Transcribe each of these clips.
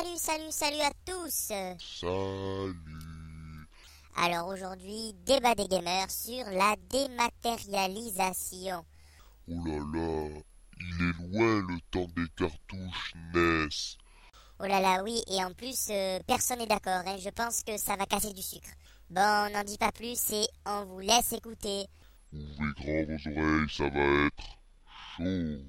Salut à tous. Salut. Alors aujourd'hui, débat des gamers sur la dématérialisation. Oh là là, il est loin le temps des cartouches NES. Oh là là, oui, et en plus, personne n'est d'accord, hein. Je pense que ça va casser du sucre. Bon, on n'en dit pas plus et on vous laisse écouter. Ouvrez grand vos oreilles, ça va être chaud.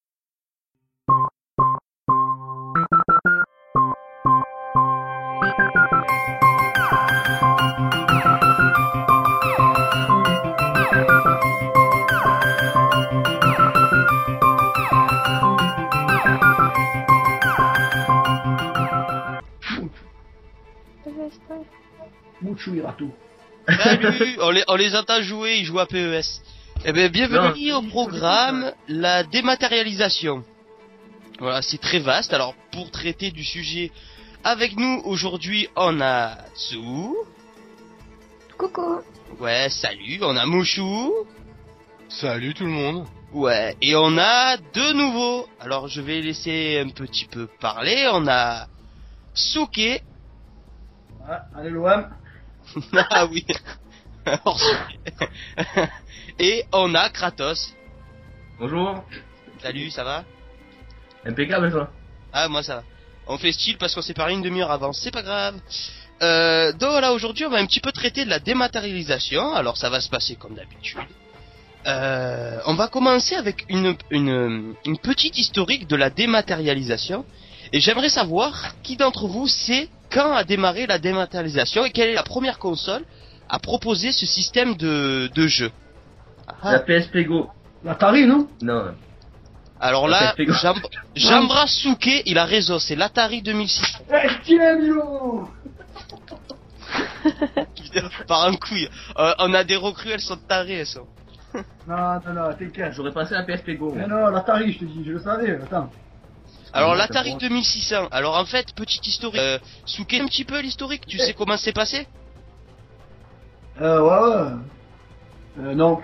Mouchou ira tout. Salut, on les entend jouer, ils jouent à PES. Eh bien, bienvenue au programme, la dématérialisation. Voilà, c'est très vaste. Alors, pour traiter du sujet avec nous aujourd'hui, on a Tsu. Coucou. Ouais, salut, on a Mouchou. Salut tout le monde. Ouais, et on a deux nouveaux. Alors, je vais laisser un petit peu parler. On a Souké. Ah, allez l'OM. Ah oui. Et on a Kratos. Bonjour. Salut, ça va? Impeccable toi. Ah, moi ça va. On fait style parce qu'on s'est parlé une demi-heure avant, c'est pas grave. Donc voilà, aujourd'hui on va un petit peu traiter de la dématérialisation. Alors ça va se passer comme d'habitude. On va commencer avec une petite historique de la dématérialisation. Et j'aimerais savoir qui d'entre vous sait quand a démarré la dématérialisation et quelle est la première console à proposer ce système de jeu. La PSP Go. L'Atari, non? Non. Alors La là, PSP Go. j'embrasse Souké, il a raison, c'est l'Atari 2006. Tiens, Milo. Par un couille. On a des recrues, elles sont tarées, elles sont. Non, t'inquiète. J'aurais passé la PSP Go. Mais non, l'Atari, je te dis, je le savais, attends. Alors Non, l'Atari c'est 2600, alors en fait, petite historique. Souké un petit peu l'historique, tu sais comment c'est passé? Ouais. Non.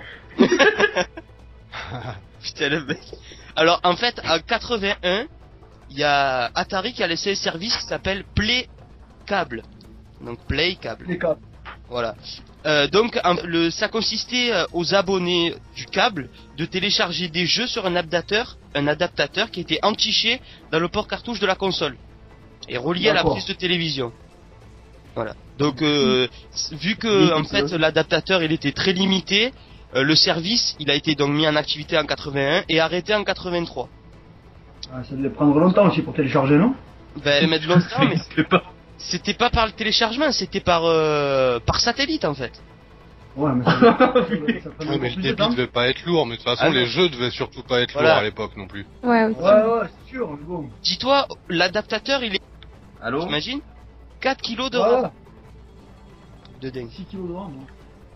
Putain le mec. Alors en fait, en 81, il y a Atari qui a laissé un service qui s'appelle Play Cable. Donc Play Cable. Les câbles. Voilà. Donc ça consistait aux abonnés du câble de télécharger des jeux sur un adaptateur qui était entiché dans le port cartouche de la console et relié à la prise de télévision. Voilà. Donc vu que en fait l'adaptateur il était très limité, le service il a été donc mis en activité en 81 et arrêté en 83. Ah, ça devait prendre longtemps aussi pour télécharger, non? Ben mettre longtemps mais C'est pas. c'était pas par le téléchargement, c'était par satellite en fait. Ouais, mais ça prenait Ouais, mais le plus de débit temps. devait pas être lourd, mais de toute façon Ah non. les jeux devaient surtout pas être Voilà. lourds à l'époque non plus. Ouais, aussi. Ouais, c'est sûr, mais bon. Dis-toi, l'adaptateur il est, Allô. t'imagines, 4 kilos de Ouais, RAM de dingue. 6 kilos de RAM, non?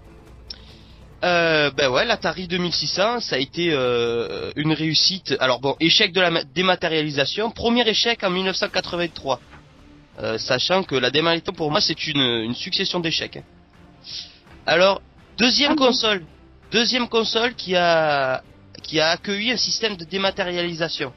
Ben ouais, l'Atari 2600, ça a été une réussite. Alors bon, échec de la dématérialisation, premier échec en 1983. Sachant que la dématérialisation pour moi c'est une succession d'échecs. Hein. Alors, deuxième console qui a accueilli un système de dématérialisation.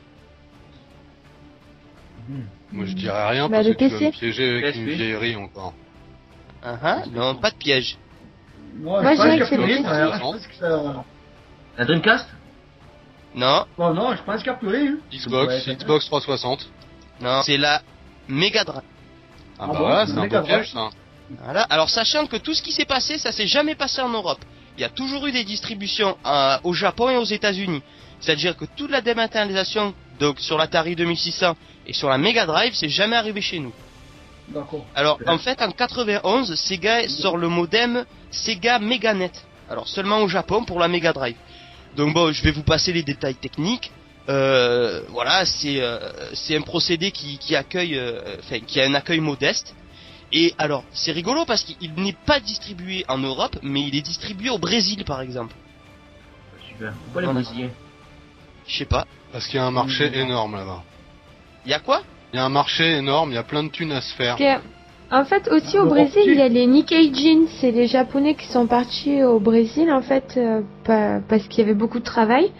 Moi je dirais rien Bah, parce le que tu vas me PC. piéger avec une PSP. vieillerie encore. Non, pas de piège. Moi, Moi, je je dirais pense que c'est qu'il y a le plus rien, PC. je pense que ça... La Dreamcast. Non, Bon, non, je pense qu'il y a plus rien. Xbox 360. non, c'est la Mega Drive. Ah Ah bah bon, voilà, c'est un Mega beau Drive. piège ça. Voilà. Alors sachant que tout ce qui s'est passé, ça s'est jamais passé en Europe. Il y a toujours eu des distributions au Japon et aux États-Unis. C'est-à-dire que toute la dématérialisation, donc sur l'Atari 2600 et sur la Mega Drive, c'est jamais arrivé chez nous. D'accord. Alors en fait en 91, Sega sort le modem Sega Meganet. Alors seulement au Japon pour la Mega Drive. Donc bon, je vais vous passer les détails techniques. Voilà, c'est un procédé qui accueille, qui a un accueil modeste. Et alors, c'est rigolo parce qu'il n'est pas distribué en Europe, mais il est distribué au Brésil, par exemple. Super. Pourquoi les Voilà. Brésiliens? Je sais pas. Parce qu'il y a un marché énorme là-bas. Il y a quoi? Il y a un marché énorme, il y a plein de thunes à se faire. Parce que, en fait, aussi au Brésil, il y a les Nikkei Jin. C'est les Japonais qui sont partis au Brésil, en fait, parce qu'il y avait beaucoup de travail.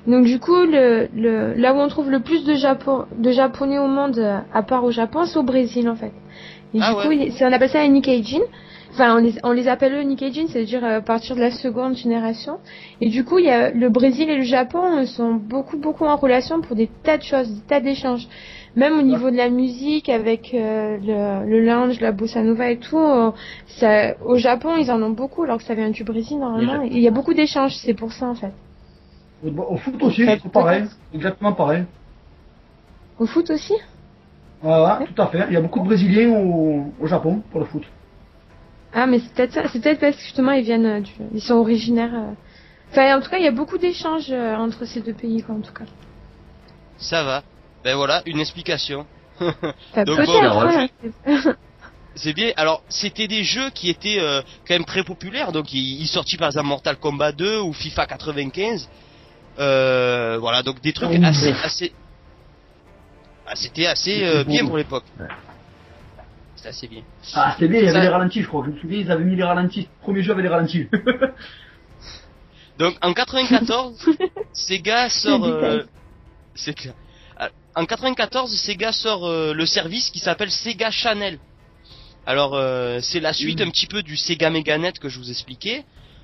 Donc du coup, là où on trouve le plus de japonais au monde, à part au Japon, c'est au Brésil en fait. Et Ah du coup, ouais. on appelle ça les Nikaijin. Enfin, on les appelle eux Nikaijin, c'est-à-dire à partir de la seconde génération. Et du coup, il y a le Brésil et le Japon sont beaucoup en relation pour des tas de choses, des tas d'échanges. Même au niveau de la musique, avec le lounge, la bossa nova et tout, au Japon, ils en ont beaucoup, alors que ça vient du Brésil normalement. Et il y a beaucoup d'échanges, c'est pour ça en fait. Au foot aussi, c'est pareil. Exactement pareil. Au foot aussi? Voilà, tout à fait. Il y a beaucoup de Brésiliens au Japon pour le foot. Ah, mais c'est peut-être ça. C'est peut-être parce que justement ils viennent ils sont originaires. Enfin, en tout cas, il y a beaucoup d'échanges entre ces deux pays, quoi, en tout cas. Ça va. Ben voilà, une explication. Enfin, Donc, peut-être. bon, Voilà. C'est bien. Alors, c'était des jeux qui étaient quand même très populaires. Donc, ils sortis par exemple Mortal Kombat 2 ou FIFA 95. Voilà, donc des trucs assez. Ah, c'était assez bien pour l'époque. Ouais. C'était assez bien. Ah, c'était bien, il y avait Ça- les ralentis, je crois. Je me souviens, ils avaient mis les ralentis. Le premier jeu avait les ralentis. Donc, en 94, Sega sort. C'est clair. En 94, Sega sort le service qui s'appelle Sega Channel. Alors, c'est la suite un petit peu du Sega Meganet que je vous expliquais.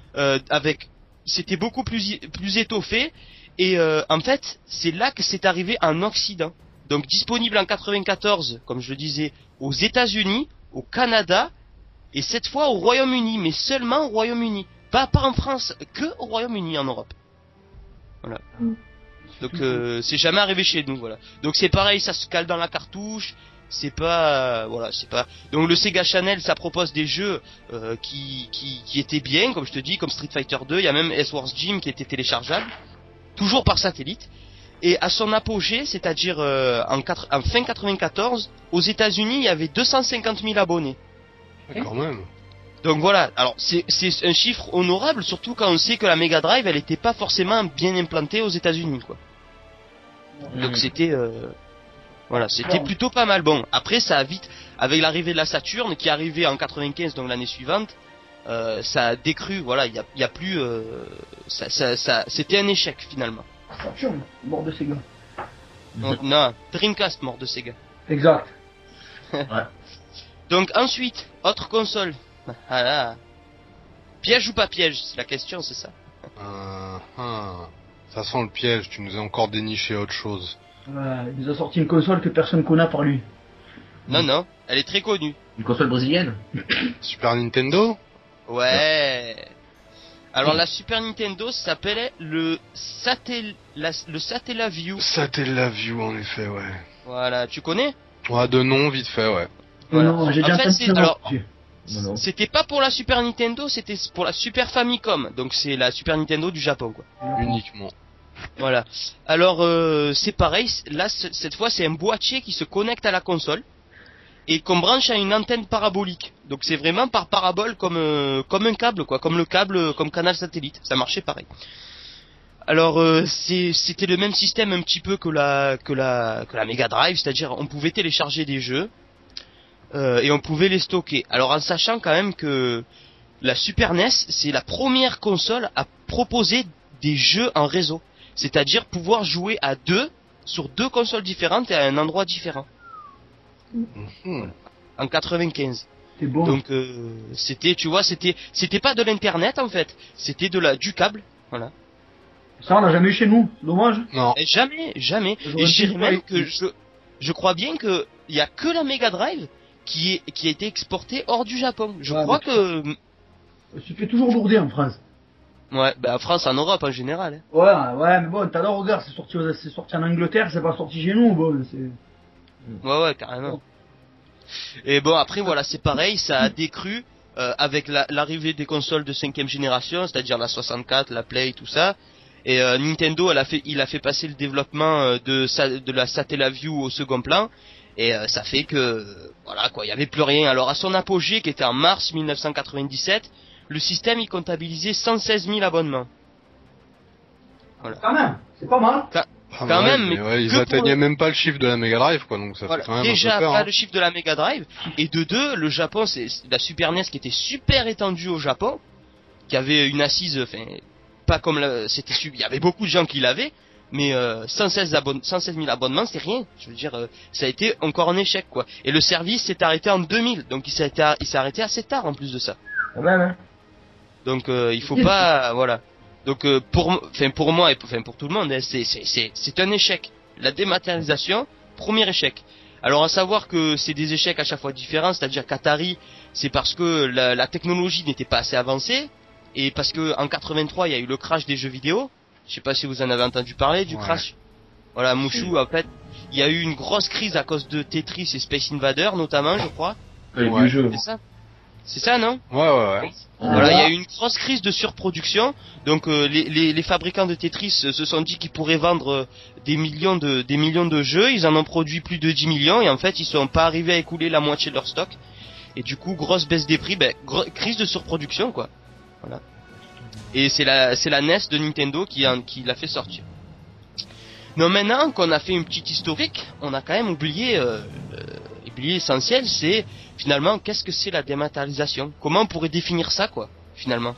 C'était beaucoup plus étoffé. Et en fait, c'est là que c'est arrivé en Occident. Donc, disponible en 94, comme je le disais, aux États-Unis, au Canada, et cette fois au Royaume-Uni, mais seulement au Royaume-Uni. Pas en France, que au Royaume-Uni en Europe. Voilà. Donc c'est jamais arrivé chez nous, voilà. Donc c'est pareil, ça se cale dans la cartouche. C'est pas, voilà, c'est pas. Donc le Sega Channel, ça propose des jeux qui étaient bien, comme je te dis, comme Street Fighter 2. Il y a même S-Wars Gym qui était téléchargeable, toujours par satellite. Et à son apogée, c'est-à-dire en fin 94, aux États-Unis, il y avait 250 000 abonnés. Ouais, quand même. Donc voilà, alors c'est un chiffre honorable, surtout quand on sait que la Mega Drive, elle était pas forcément bien implantée aux États-Unis, quoi. Donc c'était voilà, c'était plutôt pas mal. Bon, après ça a vite, avec l'arrivée de la Saturn qui est arrivée en 95, donc l'année suivante, ça a décru. Voilà, il y a plus, c'était un échec finalement. Saturn, mort de Sega. Non, Dreamcast mort de Sega. Exact. Donc ensuite, autre console. Ah là. Piège ou pas piège, c'est la question, c'est ça. Ça sent le piège, tu nous as encore déniché autre chose. Il nous a sorti une console que personne connaît par lui. Non, elle est très connue. Une console brésilienne. Super Nintendo? Ouais. Alors la Super Nintendo s'appelait le Satellaview. Satellaview, en effet, ouais. Voilà, tu connais? Ouais, de nom, vite fait, ouais. Voilà. Non, j'ai En déjà fait, entendu c'est- alors, Non. C'était pas pour la Super Nintendo, c'était pour la Super Famicom. Donc c'est la Super Nintendo du Japon, quoi. Uniquement. Voilà. Alors c'est pareil, là cette fois c'est un boîtier qui se connecte à la console et qu'on branche à une antenne parabolique. Donc c'est vraiment par parabole comme un câble, quoi, comme le câble comme canal satellite. Ça marchait pareil. Alors c'était le même système un petit peu que la Mega Drive, c'est-à-dire on pouvait télécharger des jeux et on pouvait les stocker. Alors en sachant quand même que la Super NES c'est la première console à proposer des jeux en réseau, c'est-à-dire pouvoir jouer à deux sur deux consoles différentes et à un endroit différent. En 95. C'est bon. Donc c'était, tu vois, c'était pas de l'internet en fait, c'était du câble, voilà. Ça, on l'a jamais eu chez nous. Dommage. Non. Et jamais. J'aurais Et je dirais pu même pas que je crois bien que il y a que la Mega Drive qui a été exportée hors du Japon. Je Ouais, crois mais- que Tu fais toujours lourder en France. ouais, en France, en Europe en général. Hein. Ouais, mais bon, tout à l'heure, regarde, c'est sorti en Angleterre, c'est pas sorti chez nous, bon, c'est... Ouais, carrément. Et bon, après, voilà, c'est pareil, ça a décru avec l'arrivée des consoles de 5ème génération, c'est-à-dire la 64, la Play, tout ça. Et Nintendo, il a fait passer le développement de la Satellaview au second plan. Et ça fait que, voilà, quoi, il y avait plus rien. Alors, à son apogée, qui était en mars 1997, le système, il comptabilisait 116 000 abonnements. Voilà. Quand même, c'est pas mal. Ah, Quand ouais, même, mais ouais, ils que pour atteignaient le- même pas le chiffre de la Mega Drive, quoi, donc ça Voilà. fait quand même Déjà un peu peur. pas hein. le chiffre de la Mega Drive, et de deux, le Japon, c'est la Super NES qui était super étendue au Japon, qui avait une assise, enfin, pas comme il y avait beaucoup de gens qui l'avaient, mais 116 000 abonnements, c'est rien. Je veux dire, ça a été encore un échec, quoi. Et le service s'est arrêté en 2000, donc il s'est arrêté assez tard en plus de ça. Quand même, hein. Donc il faut pas, voilà. Donc pour moi et pour tout le monde, hein, c'est un échec. La dématérialisation, premier échec. Alors à savoir que c'est des échecs à chaque fois différents, c'est-à-dire qu'Atari, c'est parce que la technologie n'était pas assez avancée, et parce que en 83 il y a eu le crash des jeux vidéo. Je sais pas si vous en avez entendu parler du crash. Voilà, Mouchou, en fait, il y a eu une grosse crise à cause de Tetris et Space Invader notamment, je crois. Les vieux jeux. C'est ça, non? Ouais. Voilà, il y a eu une grosse crise de surproduction. Donc les fabricants de Tetris se sont dit qu'ils pourraient vendre des millions de jeux. Ils en ont produit plus de 10 millions et en fait ils sont pas arrivés à écouler la moitié de leur stock. Et du coup grosse baisse des prix, crise de surproduction quoi. Voilà. Et c'est la NES de Nintendo qui l'a fait sortir. Non, maintenant qu'on a fait une petite historique, on a quand même oublié l'essentiel, c'est finalement qu'est-ce que c'est la dématérialisation. Comment on pourrait définir ça quoi, finalement.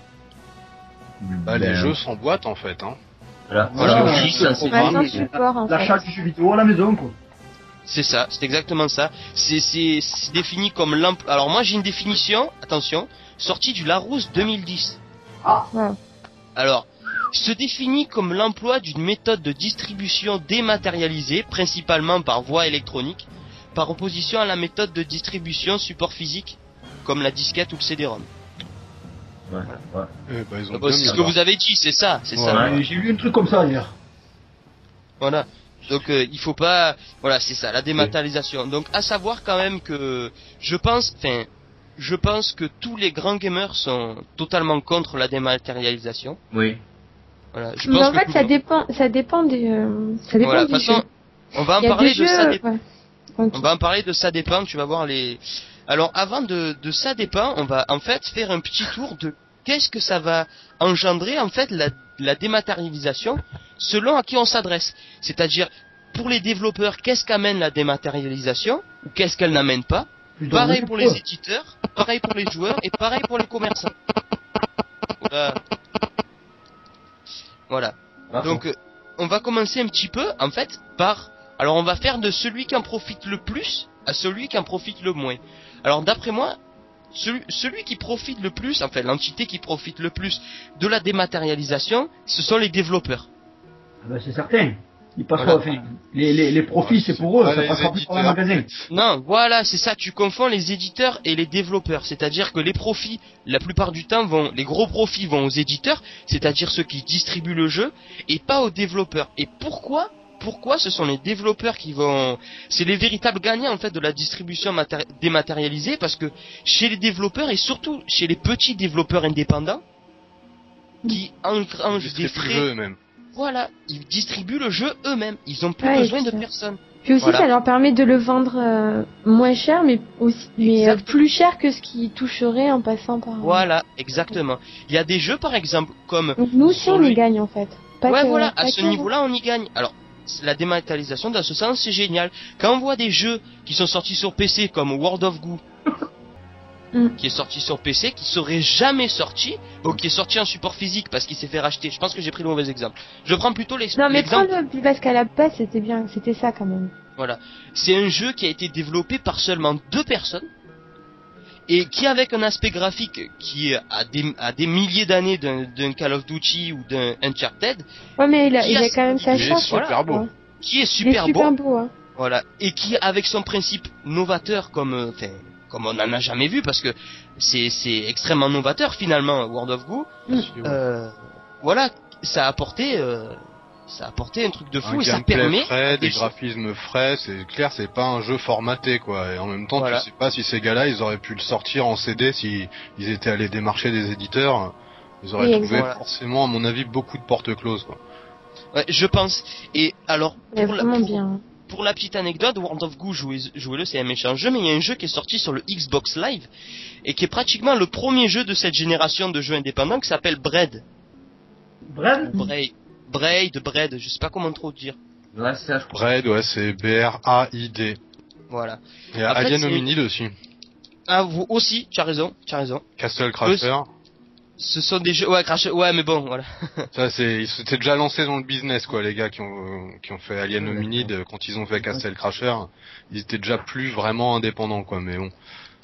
Les jeux s'emboîtent en fait, hein. Voilà. Un support en fait. L'achat du jeu vidéo à la maison, quoi. C'est ça, c'est exactement ça. C'est défini comme alors moi j'ai une définition, attention, sortie du Larousse 2010. Ouais. Alors, se définit comme l'emploi d'une méthode de distribution dématérialisée, principalement par voie électronique, par opposition à la méthode de distribution support physique, comme la disquette ou le CD-ROM. Ouais. Ils ont C'est ce que vous avez dit, c'est ça. Ouais, j'ai lu un truc comme ça hier. Voilà. Donc il faut pas, voilà, c'est ça, la dématérialisation. Donc à savoir quand même que je pense que tous les grands gamers sont totalement contre la dématérialisation. Oui. Voilà, je Mais pense en fait, ça dépend voilà, de du toute façon, jeu. on va en Il y a parler des de jeux, ça dépend. ouais. Ok. On va en parler de ça dépend, tu vas voir les. Alors avant de ça dépend, on va en fait faire un petit tour de qu'est-ce que ça va engendrer en fait la dématérialisation selon à qui on s'adresse. C'est-à-dire pour les développeurs, qu'est-ce qu'amène la dématérialisation ou qu'est-ce qu'elle n'amène pas. Pareil pour les éditeurs, pareil pour les joueurs et pareil pour les commerçants. Voilà. Donc on va commencer un petit peu en fait par. Alors on va faire de celui qui en profite le plus à celui qui en profite le moins. Alors d'après moi, celui qui profite le plus, enfin l'entité qui profite le plus de la dématérialisation, ce sont les développeurs. Ah ben c'est certain. Ils passeront, enfin, les profits c'est pour eux, ça passera plus par le magasin. Non, voilà, c'est ça, tu confonds les éditeurs et les développeurs. C'est-à-dire que les profits, la plupart du temps, les gros profits vont aux éditeurs, c'est-à-dire ceux qui distribuent le jeu, et pas aux développeurs. Et pourquoi ce sont les développeurs qui vont... C'est les véritables gagnants en fait de la distribution dématérialisée, parce que chez les développeurs et surtout chez les petits développeurs indépendants qui engrangent des frais, jeu eux-mêmes. Voilà, ils distribuent le jeu eux-mêmes, ils ont plus besoin de personne. Puis aussi Voilà. ça leur permet de le vendre moins cher mais aussi plus cher que ce qu'ils toucheraient en passant par... Voilà, exactement. Il y a des jeux par exemple comme... Donc nous aussi on y gagne en fait. Voilà, à ce niveau-là on y gagne. Alors, la dématérialisation dans ce sens c'est génial. Quand on voit des jeux qui sont sortis sur PC comme World of Goo, qui est sorti sur PC, qui serait jamais sorti, ou qui est sorti en support physique parce qu'il s'est fait racheter. Je pense que j'ai pris le mauvais exemple. Je prends plutôt l'exemple. Non mais prends-le, parce qu'à la base c'était bien, c'était ça quand même. Voilà. C'est un jeu qui a été développé par seulement 2 personnes, et qui avec un aspect graphique qui est à des milliers d'années d'un Call of Duty ou d'un Uncharted. Ouais mais il a quand même sa chance. Super beau. Qui est super beau. Hein. Voilà. Et qui avec son principe novateur comme on n'en a jamais vu, parce que c'est extrêmement novateur finalement, World of Goo. Voilà, ça a apporté un truc de fou, et ça permet frais, des graphismes frais, c'est clair, c'est pas un jeu formaté quoi. Et en même temps, tu sais pas si ces gars-là, ils auraient pu le sortir en CD si ils étaient allés démarcher des éditeurs. Ils auraient trouvé forcément, à mon avis, beaucoup de portes closes quoi. Ouais, je pense. Et alors bien. Pour la petite anecdote, World of Goo, jouez-le, c'est un méchant jeu, mais il y a un jeu qui est sorti sur le Xbox Live, et qui est pratiquement le premier jeu de cette génération de jeux indépendants, qui s'appelle Braid. Braid, je sais pas comment trop dire. Ouais, c'est ça, je crois. Braid, ouais, c'est B-R-A-I-D. Voilà. Il y a Alien Hominid aussi. Ah, vous aussi, tu as raison. Castle Crafter. Ce sont des jeux, ouais, mais bon, voilà. Ça, ils s'étaient déjà lancés dans le business, quoi, les gars qui ont fait Alien Hominid, quand ils ont fait Castle Crasher, ils étaient déjà plus vraiment indépendants, quoi, mais bon.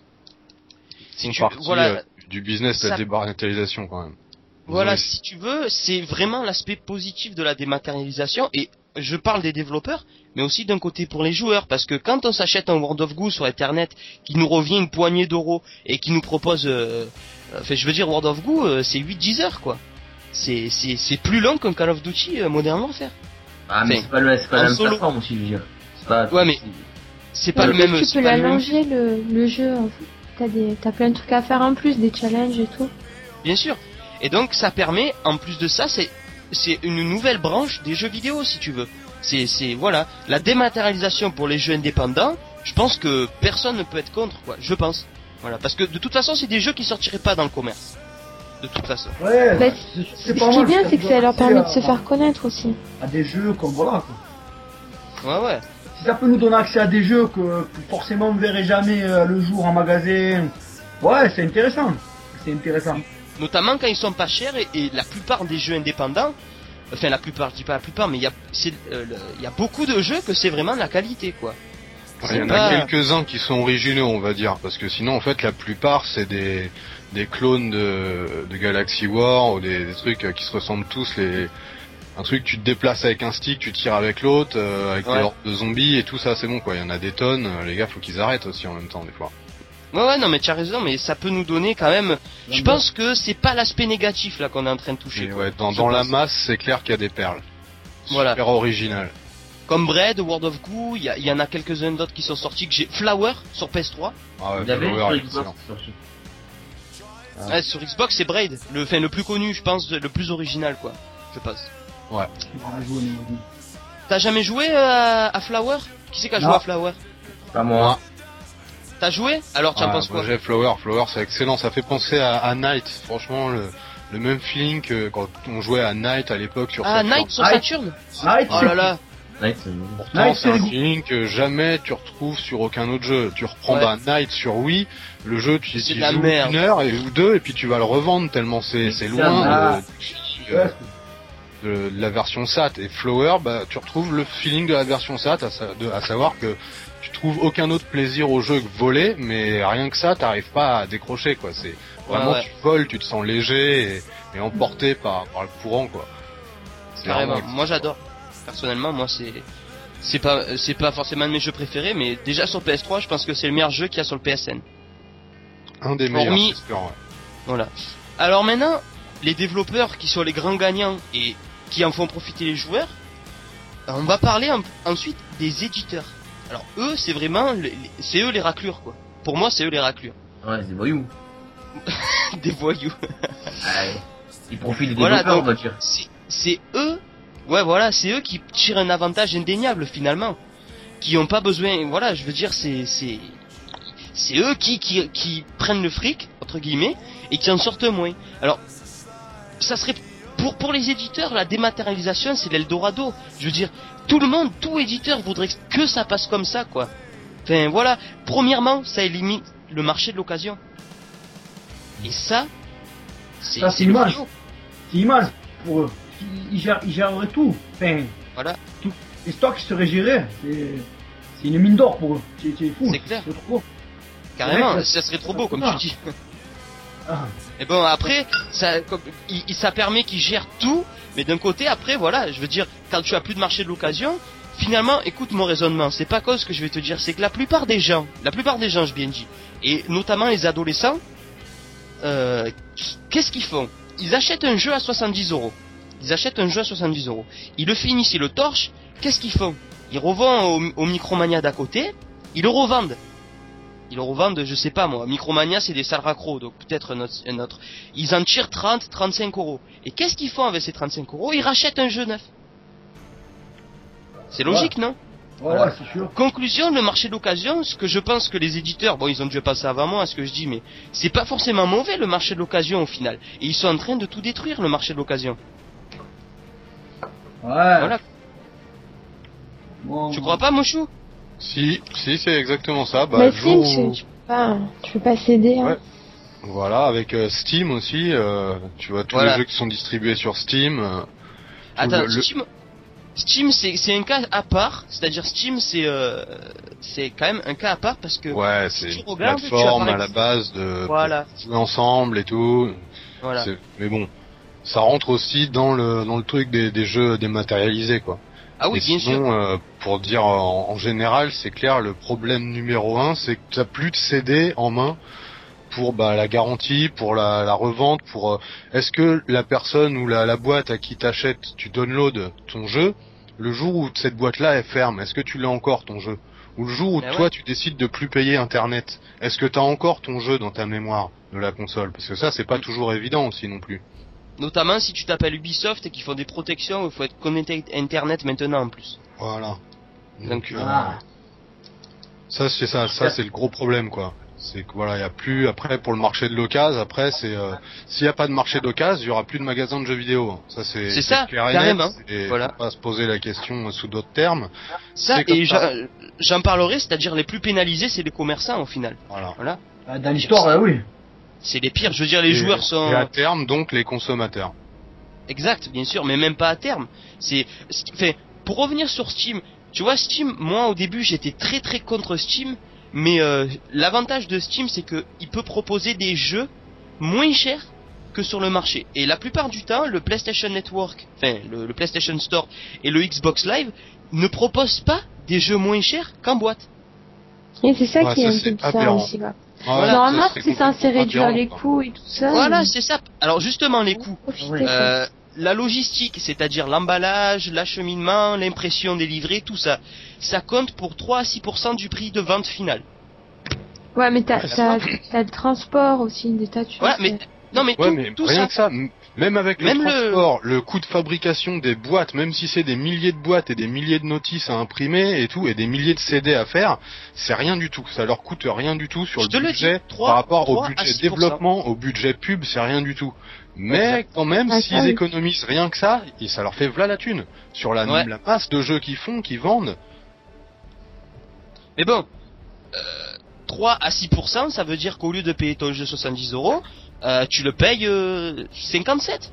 C'est une partie du business de la dématérialisation, quand même. Voilà, si tu veux, c'est vraiment l'aspect positif de la dématérialisation, et je parle des développeurs, mais aussi d'un côté pour les joueurs, parce que quand on s'achète un World of Goo sur Internet, qui nous revient une poignée d'euros, et qui nous propose, je veux dire, World of Goo, c'est 8-10 heures, quoi. C'est plus long qu'un Call of Duty Modern Warfare. Ah, mais c'est pas la même plateforme aussi, je veux dire. C'est pas... Ouais, mais c'est pas le même... Tu peux l'allonger, le jeu, en fait. T'as plein de trucs à faire en plus, des challenges et tout. Bien sûr. Et donc, ça permet, en plus de ça, c'est une nouvelle branche des jeux vidéo, si tu veux. C'est voilà, la dématérialisation pour les jeux indépendants, je pense que personne ne peut être contre, quoi, je pense. Voilà, parce que de toute façon, c'est des jeux qui sortiraient pas dans le commerce. De toute façon. Ouais, bah, ce qui est bien, c'est que ça leur permet de se faire connaître aussi. À des jeux comme voilà, quoi. Ouais. Si ça peut nous donner accès à des jeux que forcément on ne verrait jamais le jour en magasin, ouais, c'est intéressant. C'est intéressant. Notamment quand ils sont pas chers et la plupart des jeux indépendants, enfin la plupart, je dis pas la plupart, mais il y a beaucoup de jeux que c'est vraiment de la qualité, quoi. Il y en a quelques-uns qui sont originaux, on va dire, parce que sinon en fait la plupart c'est des clones de Galaxy War ou des trucs qui se ressemblent tous. Un truc, tu te déplaces avec un stick, tu tires avec l'autre, avec des hordes de zombies et tout ça, c'est bon, quoi. Il y en a des tonnes, les gars, faut qu'ils arrêtent aussi en même temps des fois. Ouais, non, mais tu as raison, mais ça peut nous donner quand même... Je pense que c'est pas l'aspect négatif, là, qu'on est en train de toucher. Ouais, dans la masse, c'est clair qu'il y a des perles. Voilà. Super originales. Comme Braid, World of Goo, il y en a quelques-uns d'autres qui sont sortis, que j'ai... Flower, sur PS3. Ah ouais, Flower, excellent. Ouais, sur Xbox, c'est Braid. Le plus connu, je pense, le plus original, quoi. Je pense. Ouais. T'as jamais joué à Flower? Qui c'est qui a joué à Flower? Pas moi. T'as joué? Alors tu en penses quoi? J'ai Flower, c'est excellent, ça fait penser à Night, franchement le même feeling que quand on jouait à Night à l'époque sur Saturn. Night sur Saturn? Night, oh là là. Pourtant c'est un feeling que jamais tu retrouves sur aucun autre jeu. Tu reprends Night sur Wii, le jeu tu joues une heure ou deux et puis tu vas le revendre tellement c'est loin de la version SAT. Et Flower, tu retrouves le feeling de la version SAT, à savoir que tu trouves aucun autre plaisir au jeu que voler, mais rien que ça, t'arrives pas à décrocher, quoi. C'est vraiment, tu voles, tu te sens léger et emporté par le courant, quoi. Carrément. Moi, j'adore. Personnellement, moi, c'est pas forcément un de mes jeux préférés, mais déjà sur PS3, je pense que c'est le meilleur jeu qu'il y a sur le PSN. Un des meilleurs, c'est sûr, ouais. Voilà. Alors maintenant, les développeurs qui sont les grands gagnants et qui en font profiter les joueurs, on va parler ensuite des éditeurs. Alors eux, c'est vraiment, c'est eux les raclures, quoi. Pour moi, c'est eux les raclures. Ouais, des voyous. Des voyous. Ouais. Ils profitent des développeurs, on va dire. C'est eux, c'est eux qui tirent un avantage indéniable finalement. Qui ont pas besoin, voilà, je veux dire, c'est eux qui prennent le fric, entre guillemets, et qui en sortent moins. Alors, ça serait, pour les éditeurs, la dématérialisation, c'est l'Eldorado. Je veux dire, tout éditeur voudrait que ça passe comme ça, quoi. Enfin, voilà. Premièrement, ça élimine le marché de l'occasion. Et ça, c'est image. C'est image pour eux. Ils gèreraient tout. Enfin, voilà. Tout. Les stocks seraient gérés. C'est une mine d'or pour eux. C'est fou. C'est clair. C'est trop beau. Carrément, ça serait trop beau, comme tu dis. Et bon, après, ça permet qu'ils gèrent tout, mais d'un côté, après, voilà, je veux dire, quand tu as plus de marché de l'occasion, finalement, écoute mon raisonnement, c'est pas cause que je vais te dire, c'est que la plupart des gens, je bien dis, et notamment les adolescents, qu'est-ce qu'ils font? Ils achètent un jeu à 70 €. Ils le finissent, ils le torchent, qu'est-ce qu'ils font? Ils revendent au Micromania d'à côté, ils le revendent. Je sais pas moi, Micromania c'est des sales raccros, donc peut-être un autre. Ils en tirent 30-35 €. Et qu'est-ce qu'ils font avec ces 35 €? Ils rachètent un jeu neuf. C'est logique, non? Ouais, c'est sûr. Conclusion, le marché d'occasion, ce que je pense que les éditeurs, bon, ils ont déjà passé avant moi à ce que je dis, mais c'est pas forcément mauvais le marché de l'occasion au final. Et ils sont en train de tout détruire, le marché de l'occasion. Ouais. Voilà. Bon. Tu crois pas, Mochou? Si, c'est exactement ça. Tu peux pas céder. Hein. Voilà, avec Steam aussi, tu vois tous les jeux qui sont distribués sur Steam. Attends, Steam c'est un cas à part, c'est-à-dire Steam c'est quand même un cas à part parce que c'est une plateforme à la base de jouer ensemble et tout. Voilà. Mais bon, ça rentre aussi dans le truc des jeux dématérialisés quoi. Ah oui, bien sûr. Pour dire en général, c'est clair, le problème numéro 1, c'est que t'as plus de CD en main pour la garantie, pour la revente, pour est-ce que la personne ou la boîte à qui tu download ton jeu, le jour où cette boîte-là est ferme, est-ce que tu l'as encore ton jeu? Ou le jour où toi tu décides de plus payer Internet, est-ce que t'as encore ton jeu dans ta mémoire de la console? Parce que ça c'est pas toujours évident aussi non plus. Notamment si tu t'appelles Ubisoft et qu'ils font des protections, il faut être connecté à Internet maintenant en plus. Voilà. Donc ça c'est le gros problème quoi. C'est que voilà, il y a plus après pour le marché de l'occasion, après c'est s'il y a pas de marché d'occasion, il y aura plus de magasins de jeux vidéo. Ça c'est clair et net, et faut pas se poser la question sous d'autres termes. Ça et j'en parlerai, c'est-à-dire les plus pénalisés, c'est les commerçants au final. Voilà. Dans l'histoire oui. C'est les pires, je veux dire les joueurs sont et à terme donc les consommateurs. Exact, bien sûr, mais même pas à terme. Pour revenir sur Steam, tu vois Steam, moi au début, j'étais très très contre Steam. Mais l'avantage de Steam, c'est que il peut proposer des jeux moins chers que sur le marché. Et la plupart du temps, le PlayStation Network, le PlayStation Store et le Xbox Live ne proposent pas des jeux moins chers qu'en boîte. Et c'est ça qui est un peu bizarre aussi. Normalement, c'est censé réduire les coûts et tout ça. Voilà, c'est ça. Alors justement, les coûts. La logistique, c'est-à-dire l'emballage, l'acheminement, l'impression des livrets, tout ça, ça compte pour 3 à 6% du prix de vente finale. Ouais, mais t'as le transport aussi, des tas de choses. Voilà, mais tout rien ça. Que ça, même avec le transport, le coût de fabrication des boîtes, même si c'est des milliers de boîtes et des milliers de notices à imprimer et tout, et des milliers de CD à faire, c'est rien du tout. Ça leur coûte rien du tout sur le budget par rapport au budget développement, au budget pub, c'est rien du tout. Mais quand même, s'ils économisent rien que ça, et ça leur fait v'là la thune sur la masse de jeux qu'ils vendent. Mais bon, 3 à 6%, ça veut dire qu'au lieu de payer ton jeu 70€, tu le payes 57,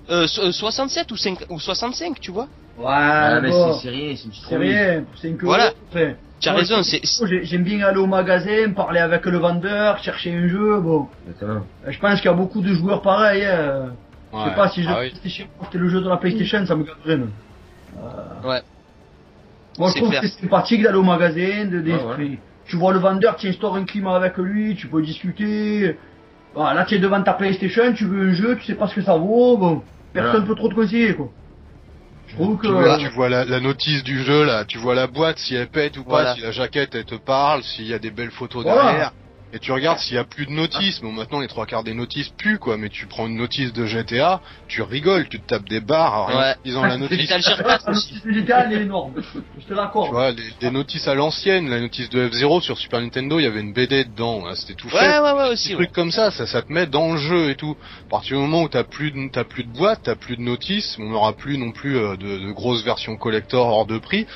67 ou 65, tu vois. Ouais, mais c'est rien, c'est rien. C'est une voilà. Tu as raison, j'aime bien aller au magasin, parler avec le vendeur, chercher un jeu, bon. Je pense qu'il y a beaucoup de joueurs pareils, Je sais pas si PlayStation, c'était le jeu de la PlayStation, ça me garderait, ouais. Moi, je trouve que c'est sympathique d'aller au magasin, tu vois le vendeur, tu instaures un climat avec lui, tu peux discuter. Voilà, là, tu es devant ta PlayStation, tu veux un jeu, tu sais pas ce que ça vaut, bon. Personne peut trop te conseiller, quoi. Je trouve que... Tu vois la notice du jeu, là, tu vois la boîte, si elle pète ou pas, si la jaquette, elle te parle, s'il y a des belles photos derrière. Et tu regardes s'il y a plus de notices. Bon, maintenant, les 3/4 des notices puent, quoi, mais tu prends une notice de GTA, tu rigoles, tu te tapes des barres en disant la notice. La notice de GTA, elle est énorme. Je te l'accorde. Tu vois, des notices à l'ancienne, la notice de F-Zero sur Super Nintendo, il y avait une BD dedans, hein, c'était tout fait. Ouais, aussi. Des trucs comme ça te met dans le jeu et tout. À partir du moment où t'as plus de boîte, t'as plus de notices, on n'aura plus non plus de grosses versions collector hors de prix.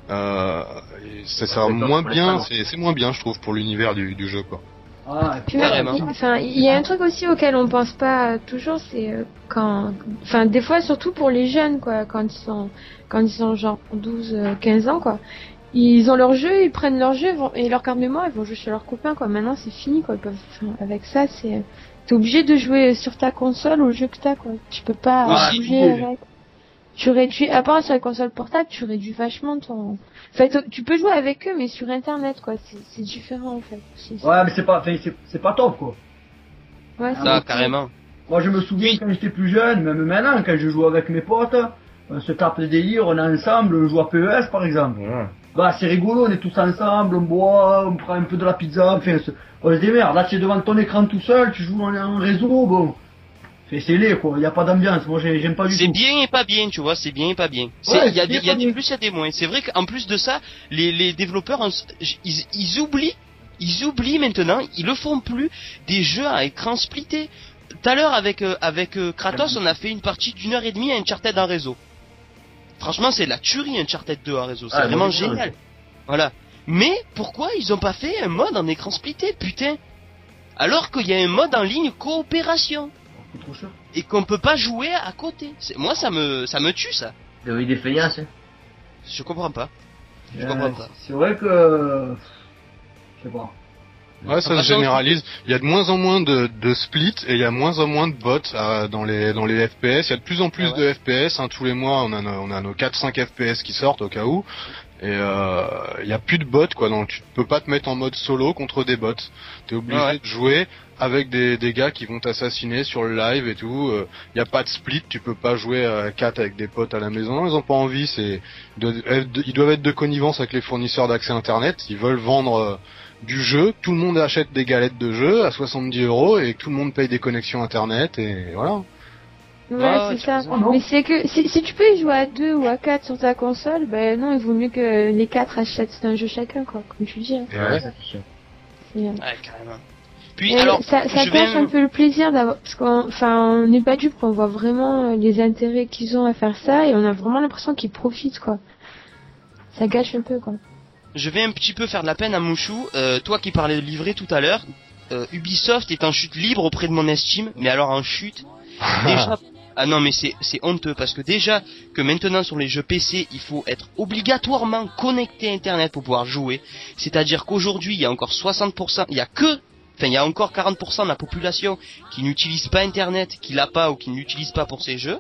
C'est moins bien, c'est moins bien, je trouve, pour l'univers du jeu, quoi. Il y a un truc aussi auquel on pense pas toujours, c'est des fois, surtout pour les jeunes, quoi, quand ils sont genre 12, 15 ans, quoi. Ils ont leur jeu, ils prennent leur jeu et leur carte mémoire, ils vont jouer chez leurs copains, quoi. Maintenant, c'est fini, quoi. Avec ça, t'es obligé de jouer sur ta console au jeu que t'as, quoi. Tu peux pas bouger avec. Tu réduis, à part sur les consoles portables, tu réduis vachement ton... En fait, tu peux jouer avec eux, mais sur internet, quoi. C'est différent, en fait. Ouais, mais c'est pas top, quoi. Ouais, ça, carrément. Moi, je me souviens quand j'étais plus jeune, même maintenant, quand je joue avec mes potes, on se tape des délires, on est ensemble, on joue à PES, par exemple. Ouais. Bah, c'est rigolo, on est tous ensemble, on boit, on prend un peu de la pizza, enfin, on se démerde. Là, tu es devant ton écran tout seul, tu joues en réseau, bon. C'est laid, quoi, il y a pas d'ambiance, moi j'aime pas du tout. C'est bien et pas bien, tu vois, c'est bien et pas bien. Il y a des plus, il y a des moins. C'est vrai qu'en plus de ça, les développeurs, ils oublient maintenant, ils le font plus, des jeux à écran splitté. Tout à l'heure, avec Kratos, on a fait une partie d'1h30 à Uncharted en réseau. Franchement, c'est la tuerie, Uncharted 2 en réseau, c'est vraiment génial. Voilà. Mais, pourquoi ils ont pas fait un mode en écran splitté, putain? Alors qu'il y a un mode en ligne coopération. C'est trop cher. Et qu'on peut pas jouer à côté. Moi, ça me tue, ça. T'as eu des feignasses, hein. Je comprends pas. Je comprends pas. C'est vrai que... Je sais pas. Ouais, ça se généralise. Il y a de moins en moins de split et il y a moins en moins de bots dans les FPS. Il y a de plus en plus de FPS. Hein, tous les mois, on a nos 4-5 FPS qui sortent au cas où. Et il y a plus de bots, quoi. Donc tu peux pas te mettre en mode solo contre des bots. T'es obligé de jouer avec des gars qui vont t'assassiner sur le live et tout. Il y a pas de split. Tu peux pas jouer à 4 avec des potes à la maison. Ils ont pas envie. Ils doivent être de connivence avec les fournisseurs d'accès internet. Ils veulent vendre du jeu, tout le monde achète des galettes de jeu à 70 € et tout le monde paye des connexions internet et voilà. Ouais, c'est ça. Mais c'est que si tu peux y jouer à 2 ou à 4 sur ta console, ben non, il vaut mieux que les 4 achètent un jeu chacun, quoi, comme tu dis. Hein. Ouais, c'est sûr. Ouais, carrément. Puis alors, ça cache un peu le plaisir d'avoir, parce on n'est pas dupe, on voit vraiment les intérêts qu'ils ont à faire ça et on a vraiment l'impression qu'ils profitent, quoi. Ça gâche un peu, quoi. Je vais un petit peu faire de la peine à Mouchou. Toi qui parlais de livret tout à l'heure, Ubisoft est en chute libre auprès de mon estime, mais alors en chute. Déjà, ah non mais c'est honteux parce que déjà que maintenant sur les jeux PC, il faut être obligatoirement connecté à Internet pour pouvoir jouer. C'est-à-dire qu'aujourd'hui, il y a encore 60%, il y a encore 40% de la population qui n'utilise pas Internet, qui l'a pas ou qui ne l'utilise pas pour ses jeux.